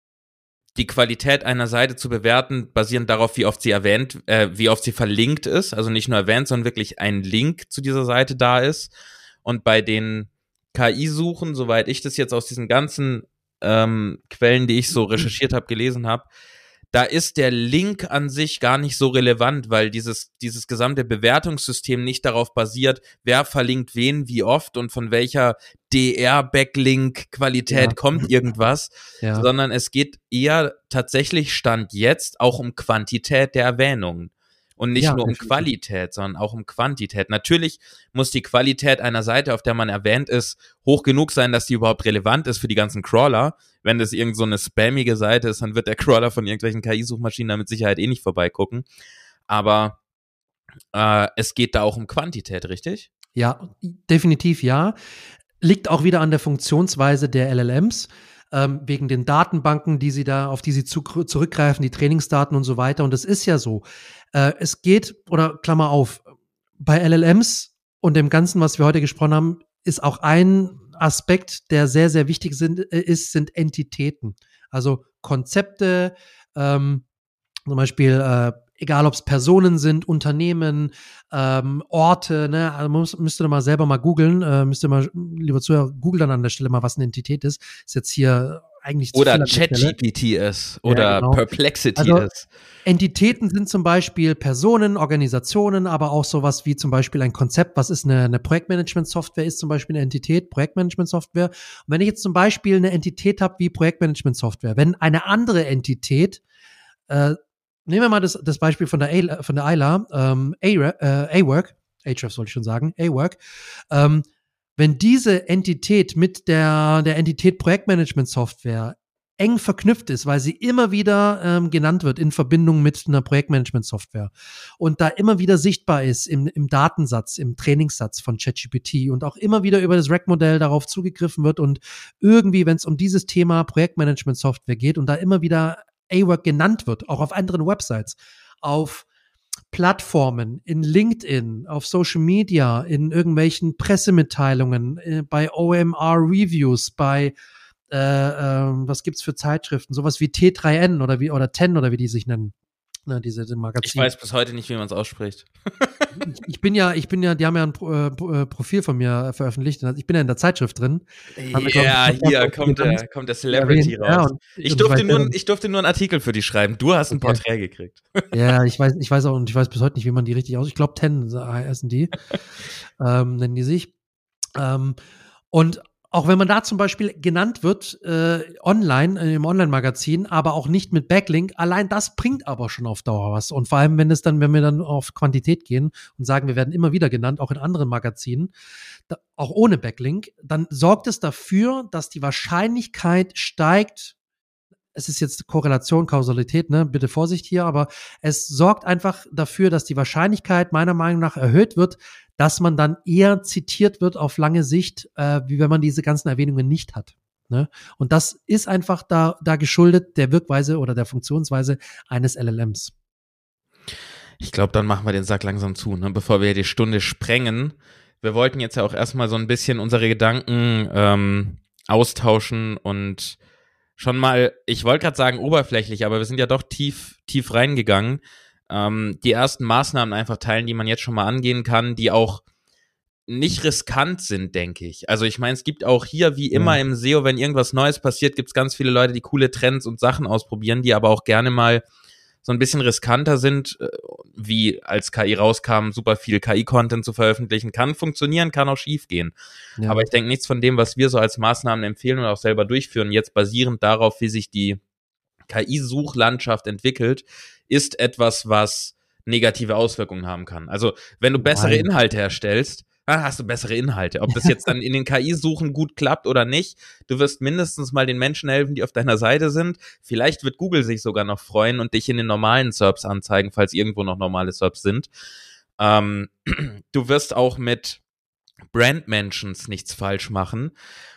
die Qualität einer Seite zu bewerten, basierend darauf, wie oft sie erwähnt, äh, wie oft sie verlinkt ist, also nicht nur erwähnt, sondern wirklich ein Link zu dieser Seite da ist. Und bei den K I-Suchen, soweit ich das jetzt aus diesen ganzen ähm, Quellen, die ich so recherchiert habe, gelesen habe, da ist der Link an sich gar nicht so relevant, weil dieses, dieses gesamte Bewertungssystem nicht darauf basiert, wer verlinkt wen, wie oft und von welcher D R-Backlink-Qualität Ja. kommt irgendwas, Ja. sondern es geht eher tatsächlich Stand jetzt auch um Quantität der Erwähnungen. Und nicht Ja, nur um definitiv. Qualität, sondern auch um Quantität. Natürlich muss die Qualität einer Seite, auf der man erwähnt ist, hoch genug sein, dass die überhaupt relevant ist für die ganzen Crawler. Wenn das irgend so eine spammige Seite ist, dann wird der Crawler von irgendwelchen K I-Suchmaschinen da mit Sicherheit eh nicht vorbeigucken. Aber äh, es geht da auch um Quantität, richtig? Ja, definitiv ja. Liegt auch wieder an der Funktionsweise der L L Ms. Ähm, wegen den Datenbanken, die sie da, auf die sie zu, zurückgreifen, die Trainingsdaten und so weiter. Und es ist ja so. Äh, es geht, oder Klammer auf, bei L L Ms und dem Ganzen, was wir heute gesprochen haben, ist auch ein Aspekt, der sehr, sehr wichtig sind, äh, ist, sind Entitäten. Also Konzepte, ähm, zum Beispiel, äh, egal ob es Personen sind, Unternehmen, ähm, Orte, ne, also man muss, müsst ihr mal selber mal googeln, äh, müsst ihr mal, lieber Zuhörer, googeln dann an der Stelle mal, was eine Entität ist. Ist jetzt hier eigentlich zu viel Oder an der Stelle. ChatGPT ist oder Ja, genau. Perplexity Also, ist. Entitäten sind zum Beispiel Personen, Organisationen, aber auch sowas wie zum Beispiel ein Konzept. Was ist eine, eine Projektmanagement-Software? Ist zum Beispiel eine Entität, Projektmanagement-Software. Und wenn ich jetzt zum Beispiel eine Entität habe wie Projektmanagement-Software, wenn eine andere Entität, äh, nehmen wir mal das, das Beispiel von der, A, von der I L A, ähm, A, äh, A-Work, Ahrefs sollte ich schon sagen, A-Work, ähm, wenn diese Entität mit der, der Entität Projektmanagement-Software eng verknüpft ist, weil sie immer wieder ähm, genannt wird in Verbindung mit einer Projektmanagement-Software und da immer wieder sichtbar ist im, im Datensatz, im Trainingssatz von ChatGPT und auch immer wieder über das R A C-Modell darauf zugegriffen wird und irgendwie, wenn es um dieses Thema Projektmanagement-Software geht und da immer wieder A-Work genannt wird, auch auf anderen Websites, auf Plattformen, in LinkedIn, auf Social Media, in irgendwelchen Pressemitteilungen, äh, bei O M R-Reviews, bei äh, äh, was gibt's für Zeitschriften, sowas wie T drei N oder wie oder ten oder wie die sich nennen, ne, diese, diese Magazine. Ich weiß bis heute nicht, wie man es ausspricht. ich, ich bin ja, ich bin ja, die haben ja ein Pro, äh, Profil von mir veröffentlicht. Ich bin ja in der Zeitschrift drin. Ja, yeah, hier kommt der, kommt der Celebrity erwähnt, raus. Ja, und, ich, und durfte ich, nur, ich durfte nur einen Artikel für die schreiben. Du hast ein okay. Porträt gekriegt. Ja, ich weiß, ich weiß auch, und ich weiß bis heute nicht, wie man die richtig aus. Ich glaube, ten heißen die, ähm, nennen die sich. Ähm, und auch wenn man da zum Beispiel genannt wird, äh, online, äh, im Online-Magazin, aber auch nicht mit Backlink, allein das bringt aber schon auf Dauer was. Und vor allem, wenn es dann, wenn wir dann auf Quantität gehen und sagen, wir werden immer wieder genannt, auch in anderen Magazinen, da, auch ohne Backlink, dann sorgt es dafür, dass die Wahrscheinlichkeit steigt. Es ist jetzt Korrelation, Kausalität, ne, bitte Vorsicht hier, aber es sorgt einfach dafür, dass die Wahrscheinlichkeit meiner Meinung nach erhöht wird, dass man dann eher zitiert wird auf lange Sicht, äh, wie wenn man diese ganzen Erwähnungen nicht hat. Ne? Und das ist einfach da, da geschuldet der Wirkweise oder der Funktionsweise eines L L Ms. Ich glaube, dann machen wir den Sack langsam zu, ne? Bevor wir die Stunde sprengen. Wir wollten jetzt ja auch erstmal so ein bisschen unsere Gedanken ähm, austauschen und schon mal, ich wollte gerade sagen oberflächlich, aber wir sind ja doch tief, tief reingegangen. Ähm, die ersten Maßnahmen einfach teilen, die man jetzt schon mal angehen kann, die auch nicht riskant sind, denke ich. Also ich meine, es gibt auch hier, wie immer ja. im S E O, wenn irgendwas Neues passiert, gibt es ganz viele Leute, die coole Trends und Sachen ausprobieren, die aber auch gerne mal so ein bisschen riskanter sind, wie als K I rauskam, super viel K I-Content zu veröffentlichen. Kann funktionieren, kann auch schief gehen. Ja. Aber ich denke, nichts von dem, was wir so als Maßnahmen empfehlen und auch selber durchführen, jetzt basierend darauf, wie sich die K I-Suchlandschaft entwickelt, ist etwas, was negative Auswirkungen haben kann. Also wenn du bessere Nein. Inhalte herstellst, dann hast du bessere Inhalte. Ob das jetzt dann in den K I-Suchen gut klappt oder nicht, du wirst mindestens mal den Menschen helfen, die auf deiner Seite sind. Vielleicht wird Google sich sogar noch freuen und dich in den normalen S E R Ps anzeigen, falls irgendwo noch normale S E R Ps sind. Ähm, du wirst auch mit Brand-Mentions nichts falsch machen.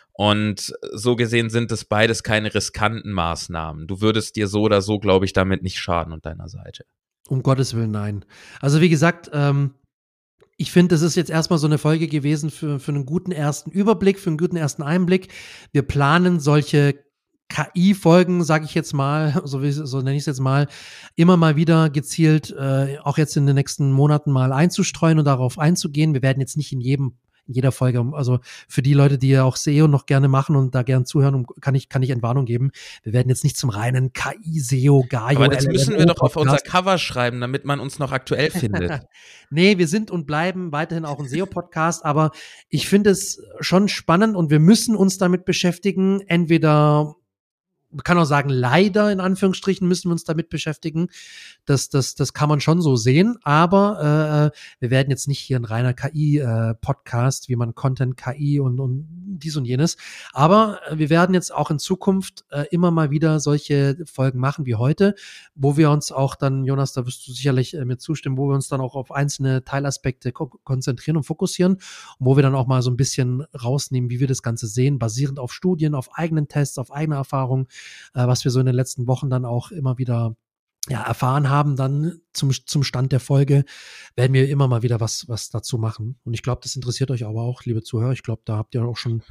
Und so gesehen sind es beides keine riskanten Maßnahmen. Du würdest dir so oder so, glaube ich, damit nicht schaden und deiner Seite. Um Gottes Willen, nein. Also wie gesagt, ähm, ich finde, das ist jetzt erstmal so eine Folge gewesen für, für einen guten ersten Überblick, für einen guten ersten Einblick. Wir planen solche K I-Folgen, sage ich jetzt mal, so, wie, so nenne ich es jetzt mal, immer mal wieder gezielt, äh, auch jetzt in den nächsten Monaten mal einzustreuen und darauf einzugehen. Wir werden jetzt nicht in jedem in jeder Folge, also für die Leute, die ja auch S E O noch gerne machen und da gerne zuhören, kann ich, kann ich Entwarnung geben. Wir werden jetzt nicht zum reinen K I-S E O, Gaio, aber das müssen wir doch auf unser Cover schreiben, damit man uns noch aktuell findet. Nee, wir sind und bleiben weiterhin auch ein S E O-Podcast, aber ich finde es schon spannend und wir müssen uns damit beschäftigen, entweder man kann auch sagen, leider in Anführungsstrichen müssen wir uns damit beschäftigen. Das, das, das kann man schon so sehen. Aber äh, wir werden jetzt nicht hier ein reiner K I-Podcast, äh, wie man Content, K I und, und dies und jenes. Aber äh, wir werden jetzt auch in Zukunft äh, immer mal wieder solche Folgen machen wie heute, wo wir uns auch dann, Jonas, da wirst du sicherlich äh, mir zustimmen, wo wir uns dann auch auf einzelne Teilaspekte ko- konzentrieren und fokussieren. Und wo wir dann auch mal so ein bisschen rausnehmen, wie wir das Ganze sehen, basierend auf Studien, auf eigenen Tests, auf eigener Erfahrung, was wir so in den letzten Wochen dann auch immer wieder ja, erfahren haben, dann zum, zum Stand der Folge, werden wir immer mal wieder was, was dazu machen. Und ich glaube, das interessiert euch aber auch, liebe Zuhörer. Ich glaube, da habt ihr auch schon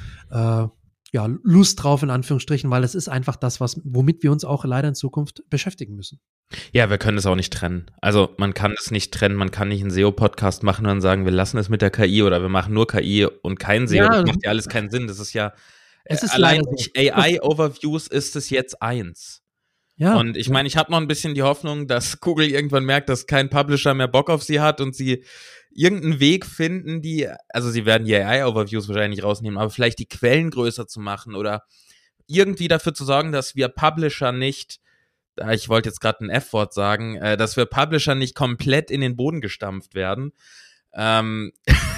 äh, ja, Lust drauf, in Anführungsstrichen, weil es ist einfach das, was, womit wir uns auch leider in Zukunft beschäftigen müssen. Ja, wir können es auch nicht trennen. Also man kann es nicht trennen, man kann nicht einen S E O-Podcast machen und dann sagen, wir lassen es mit der K I oder wir machen nur K I und kein S E O. Ja, das macht ja alles keinen Sinn. Das ist ja Es ist allein so. A I-Overviews ist es jetzt eins. Ja. Und ich meine, ich habe noch ein bisschen die Hoffnung, dass Google irgendwann merkt, dass kein Publisher mehr Bock auf sie hat und sie irgendeinen Weg finden, die, also sie werden die A I-Overviews wahrscheinlich rausnehmen, aber vielleicht die Quellen größer zu machen oder irgendwie dafür zu sorgen, dass wir Publisher nicht, ich wollte jetzt gerade ein F-Wort sagen, äh, dass wir Publisher nicht komplett in den Boden gestampft werden. Ähm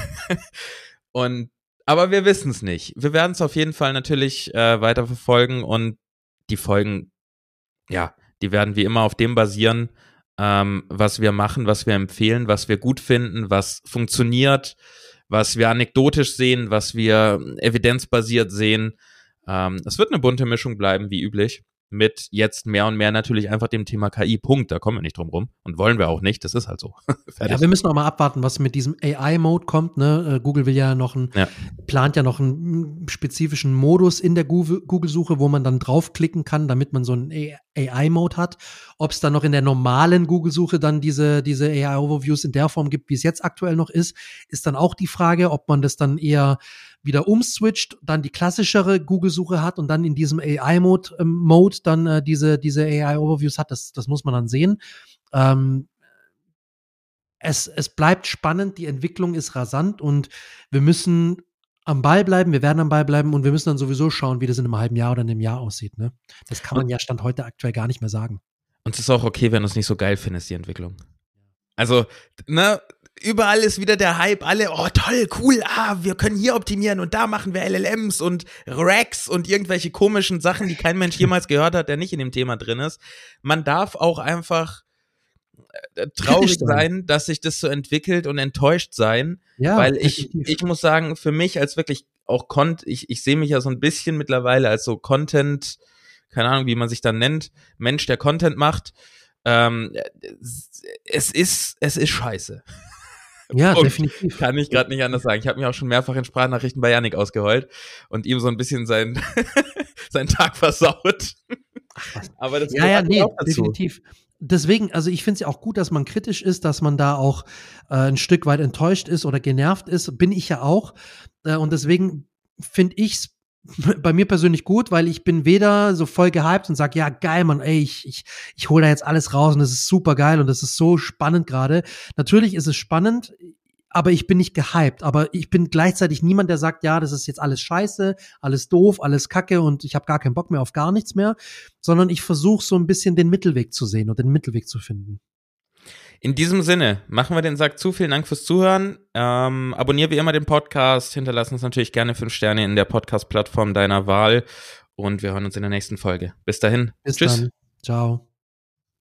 und aber wir wissen es nicht. Wir werden es auf jeden Fall natürlich äh, weiter verfolgen und die Folgen, ja, die werden wie immer auf dem basieren, ähm, was wir machen, was wir empfehlen, was wir gut finden, was funktioniert, was wir anekdotisch sehen, was wir evidenzbasiert sehen. Ähm, es wird eine bunte Mischung bleiben, wie üblich. mit jetzt mehr und mehr natürlich einfach dem Thema K I. Punkt. Da kommen wir nicht drum rum und wollen wir auch nicht. Das ist halt so. Ja, wir müssen auch mal abwarten, was mit diesem A I-Mode kommt. Ne? Google will ja noch einen, ja. plant ja noch einen spezifischen Modus in der Google-Suche, wo man dann draufklicken kann, damit man so einen A I-Mode hat. Ob es dann noch in der normalen Google-Suche dann diese, diese A I-Overviews in der Form gibt, wie es jetzt aktuell noch ist, ist dann auch die Frage, ob man das dann eher wieder umswitcht, dann die klassischere Google-Suche hat und dann in diesem A I-Mode ähm, Mode dann äh, diese, diese A I-Overviews hat. Das, das muss man dann sehen. Ähm, es, es bleibt spannend, die Entwicklung ist rasant und wir müssen am Ball bleiben, wir werden am Ball bleiben und wir müssen dann sowieso schauen, wie das in einem halben Jahr oder in einem Jahr aussieht. Ne? Das kann man ja Stand heute aktuell gar nicht mehr sagen. Und es ist auch okay, wenn du es nicht so geil findest, die Entwicklung. Also, ne, überall ist wieder der Hype, alle, oh toll, cool, ah, wir können hier optimieren und da machen wir L L Ms und Racks und irgendwelche komischen Sachen, die kein Mensch jemals gehört hat, der nicht in dem Thema drin ist. Man darf auch einfach äh, traurig sein, dass sich das so entwickelt und enttäuscht sein, ja, weil ich, ich muss sagen, für mich als wirklich auch Content, ich, ich sehe mich ja so ein bisschen mittlerweile als so Content, keine Ahnung, wie man sich dann nennt, Mensch, der Content macht. Ähm, es ist, es ist scheiße. Ja, und definitiv. Kann ich gerade nicht anders sagen. Ich habe mich auch schon mehrfach in Sprachnachrichten bei Yannick ausgeheult und ihm so ein bisschen seinen seinen Tag versaut. Ach, aber das ja, ja, nee, definitiv. Deswegen, also ich finde es ja auch gut, dass man kritisch ist, dass man da auch äh, ein Stück weit enttäuscht ist oder genervt ist. Bin ich ja auch. Äh, und deswegen finde ich es bei mir persönlich gut, weil ich bin weder so voll gehypt und sag, ja geil, Mann, ey, ich ich ich hole da jetzt alles raus und das ist super geil und das ist so spannend gerade. Natürlich ist es spannend, aber ich bin nicht gehypt. Aber ich bin gleichzeitig niemand, der sagt, ja, das ist jetzt alles scheiße, alles doof, alles kacke und ich habe gar keinen Bock mehr auf gar nichts mehr, sondern ich versuche so ein bisschen den Mittelweg zu sehen und den Mittelweg zu finden. In diesem Sinne machen wir den Sack zu. Vielen Dank fürs Zuhören. Ähm, abonnier wie immer den Podcast. Hinterlass uns natürlich gerne fünf Sterne in der Podcast-Plattform deiner Wahl. Und wir hören uns in der nächsten Folge. Bis dahin. Bis Tschüss. Dann. Ciao.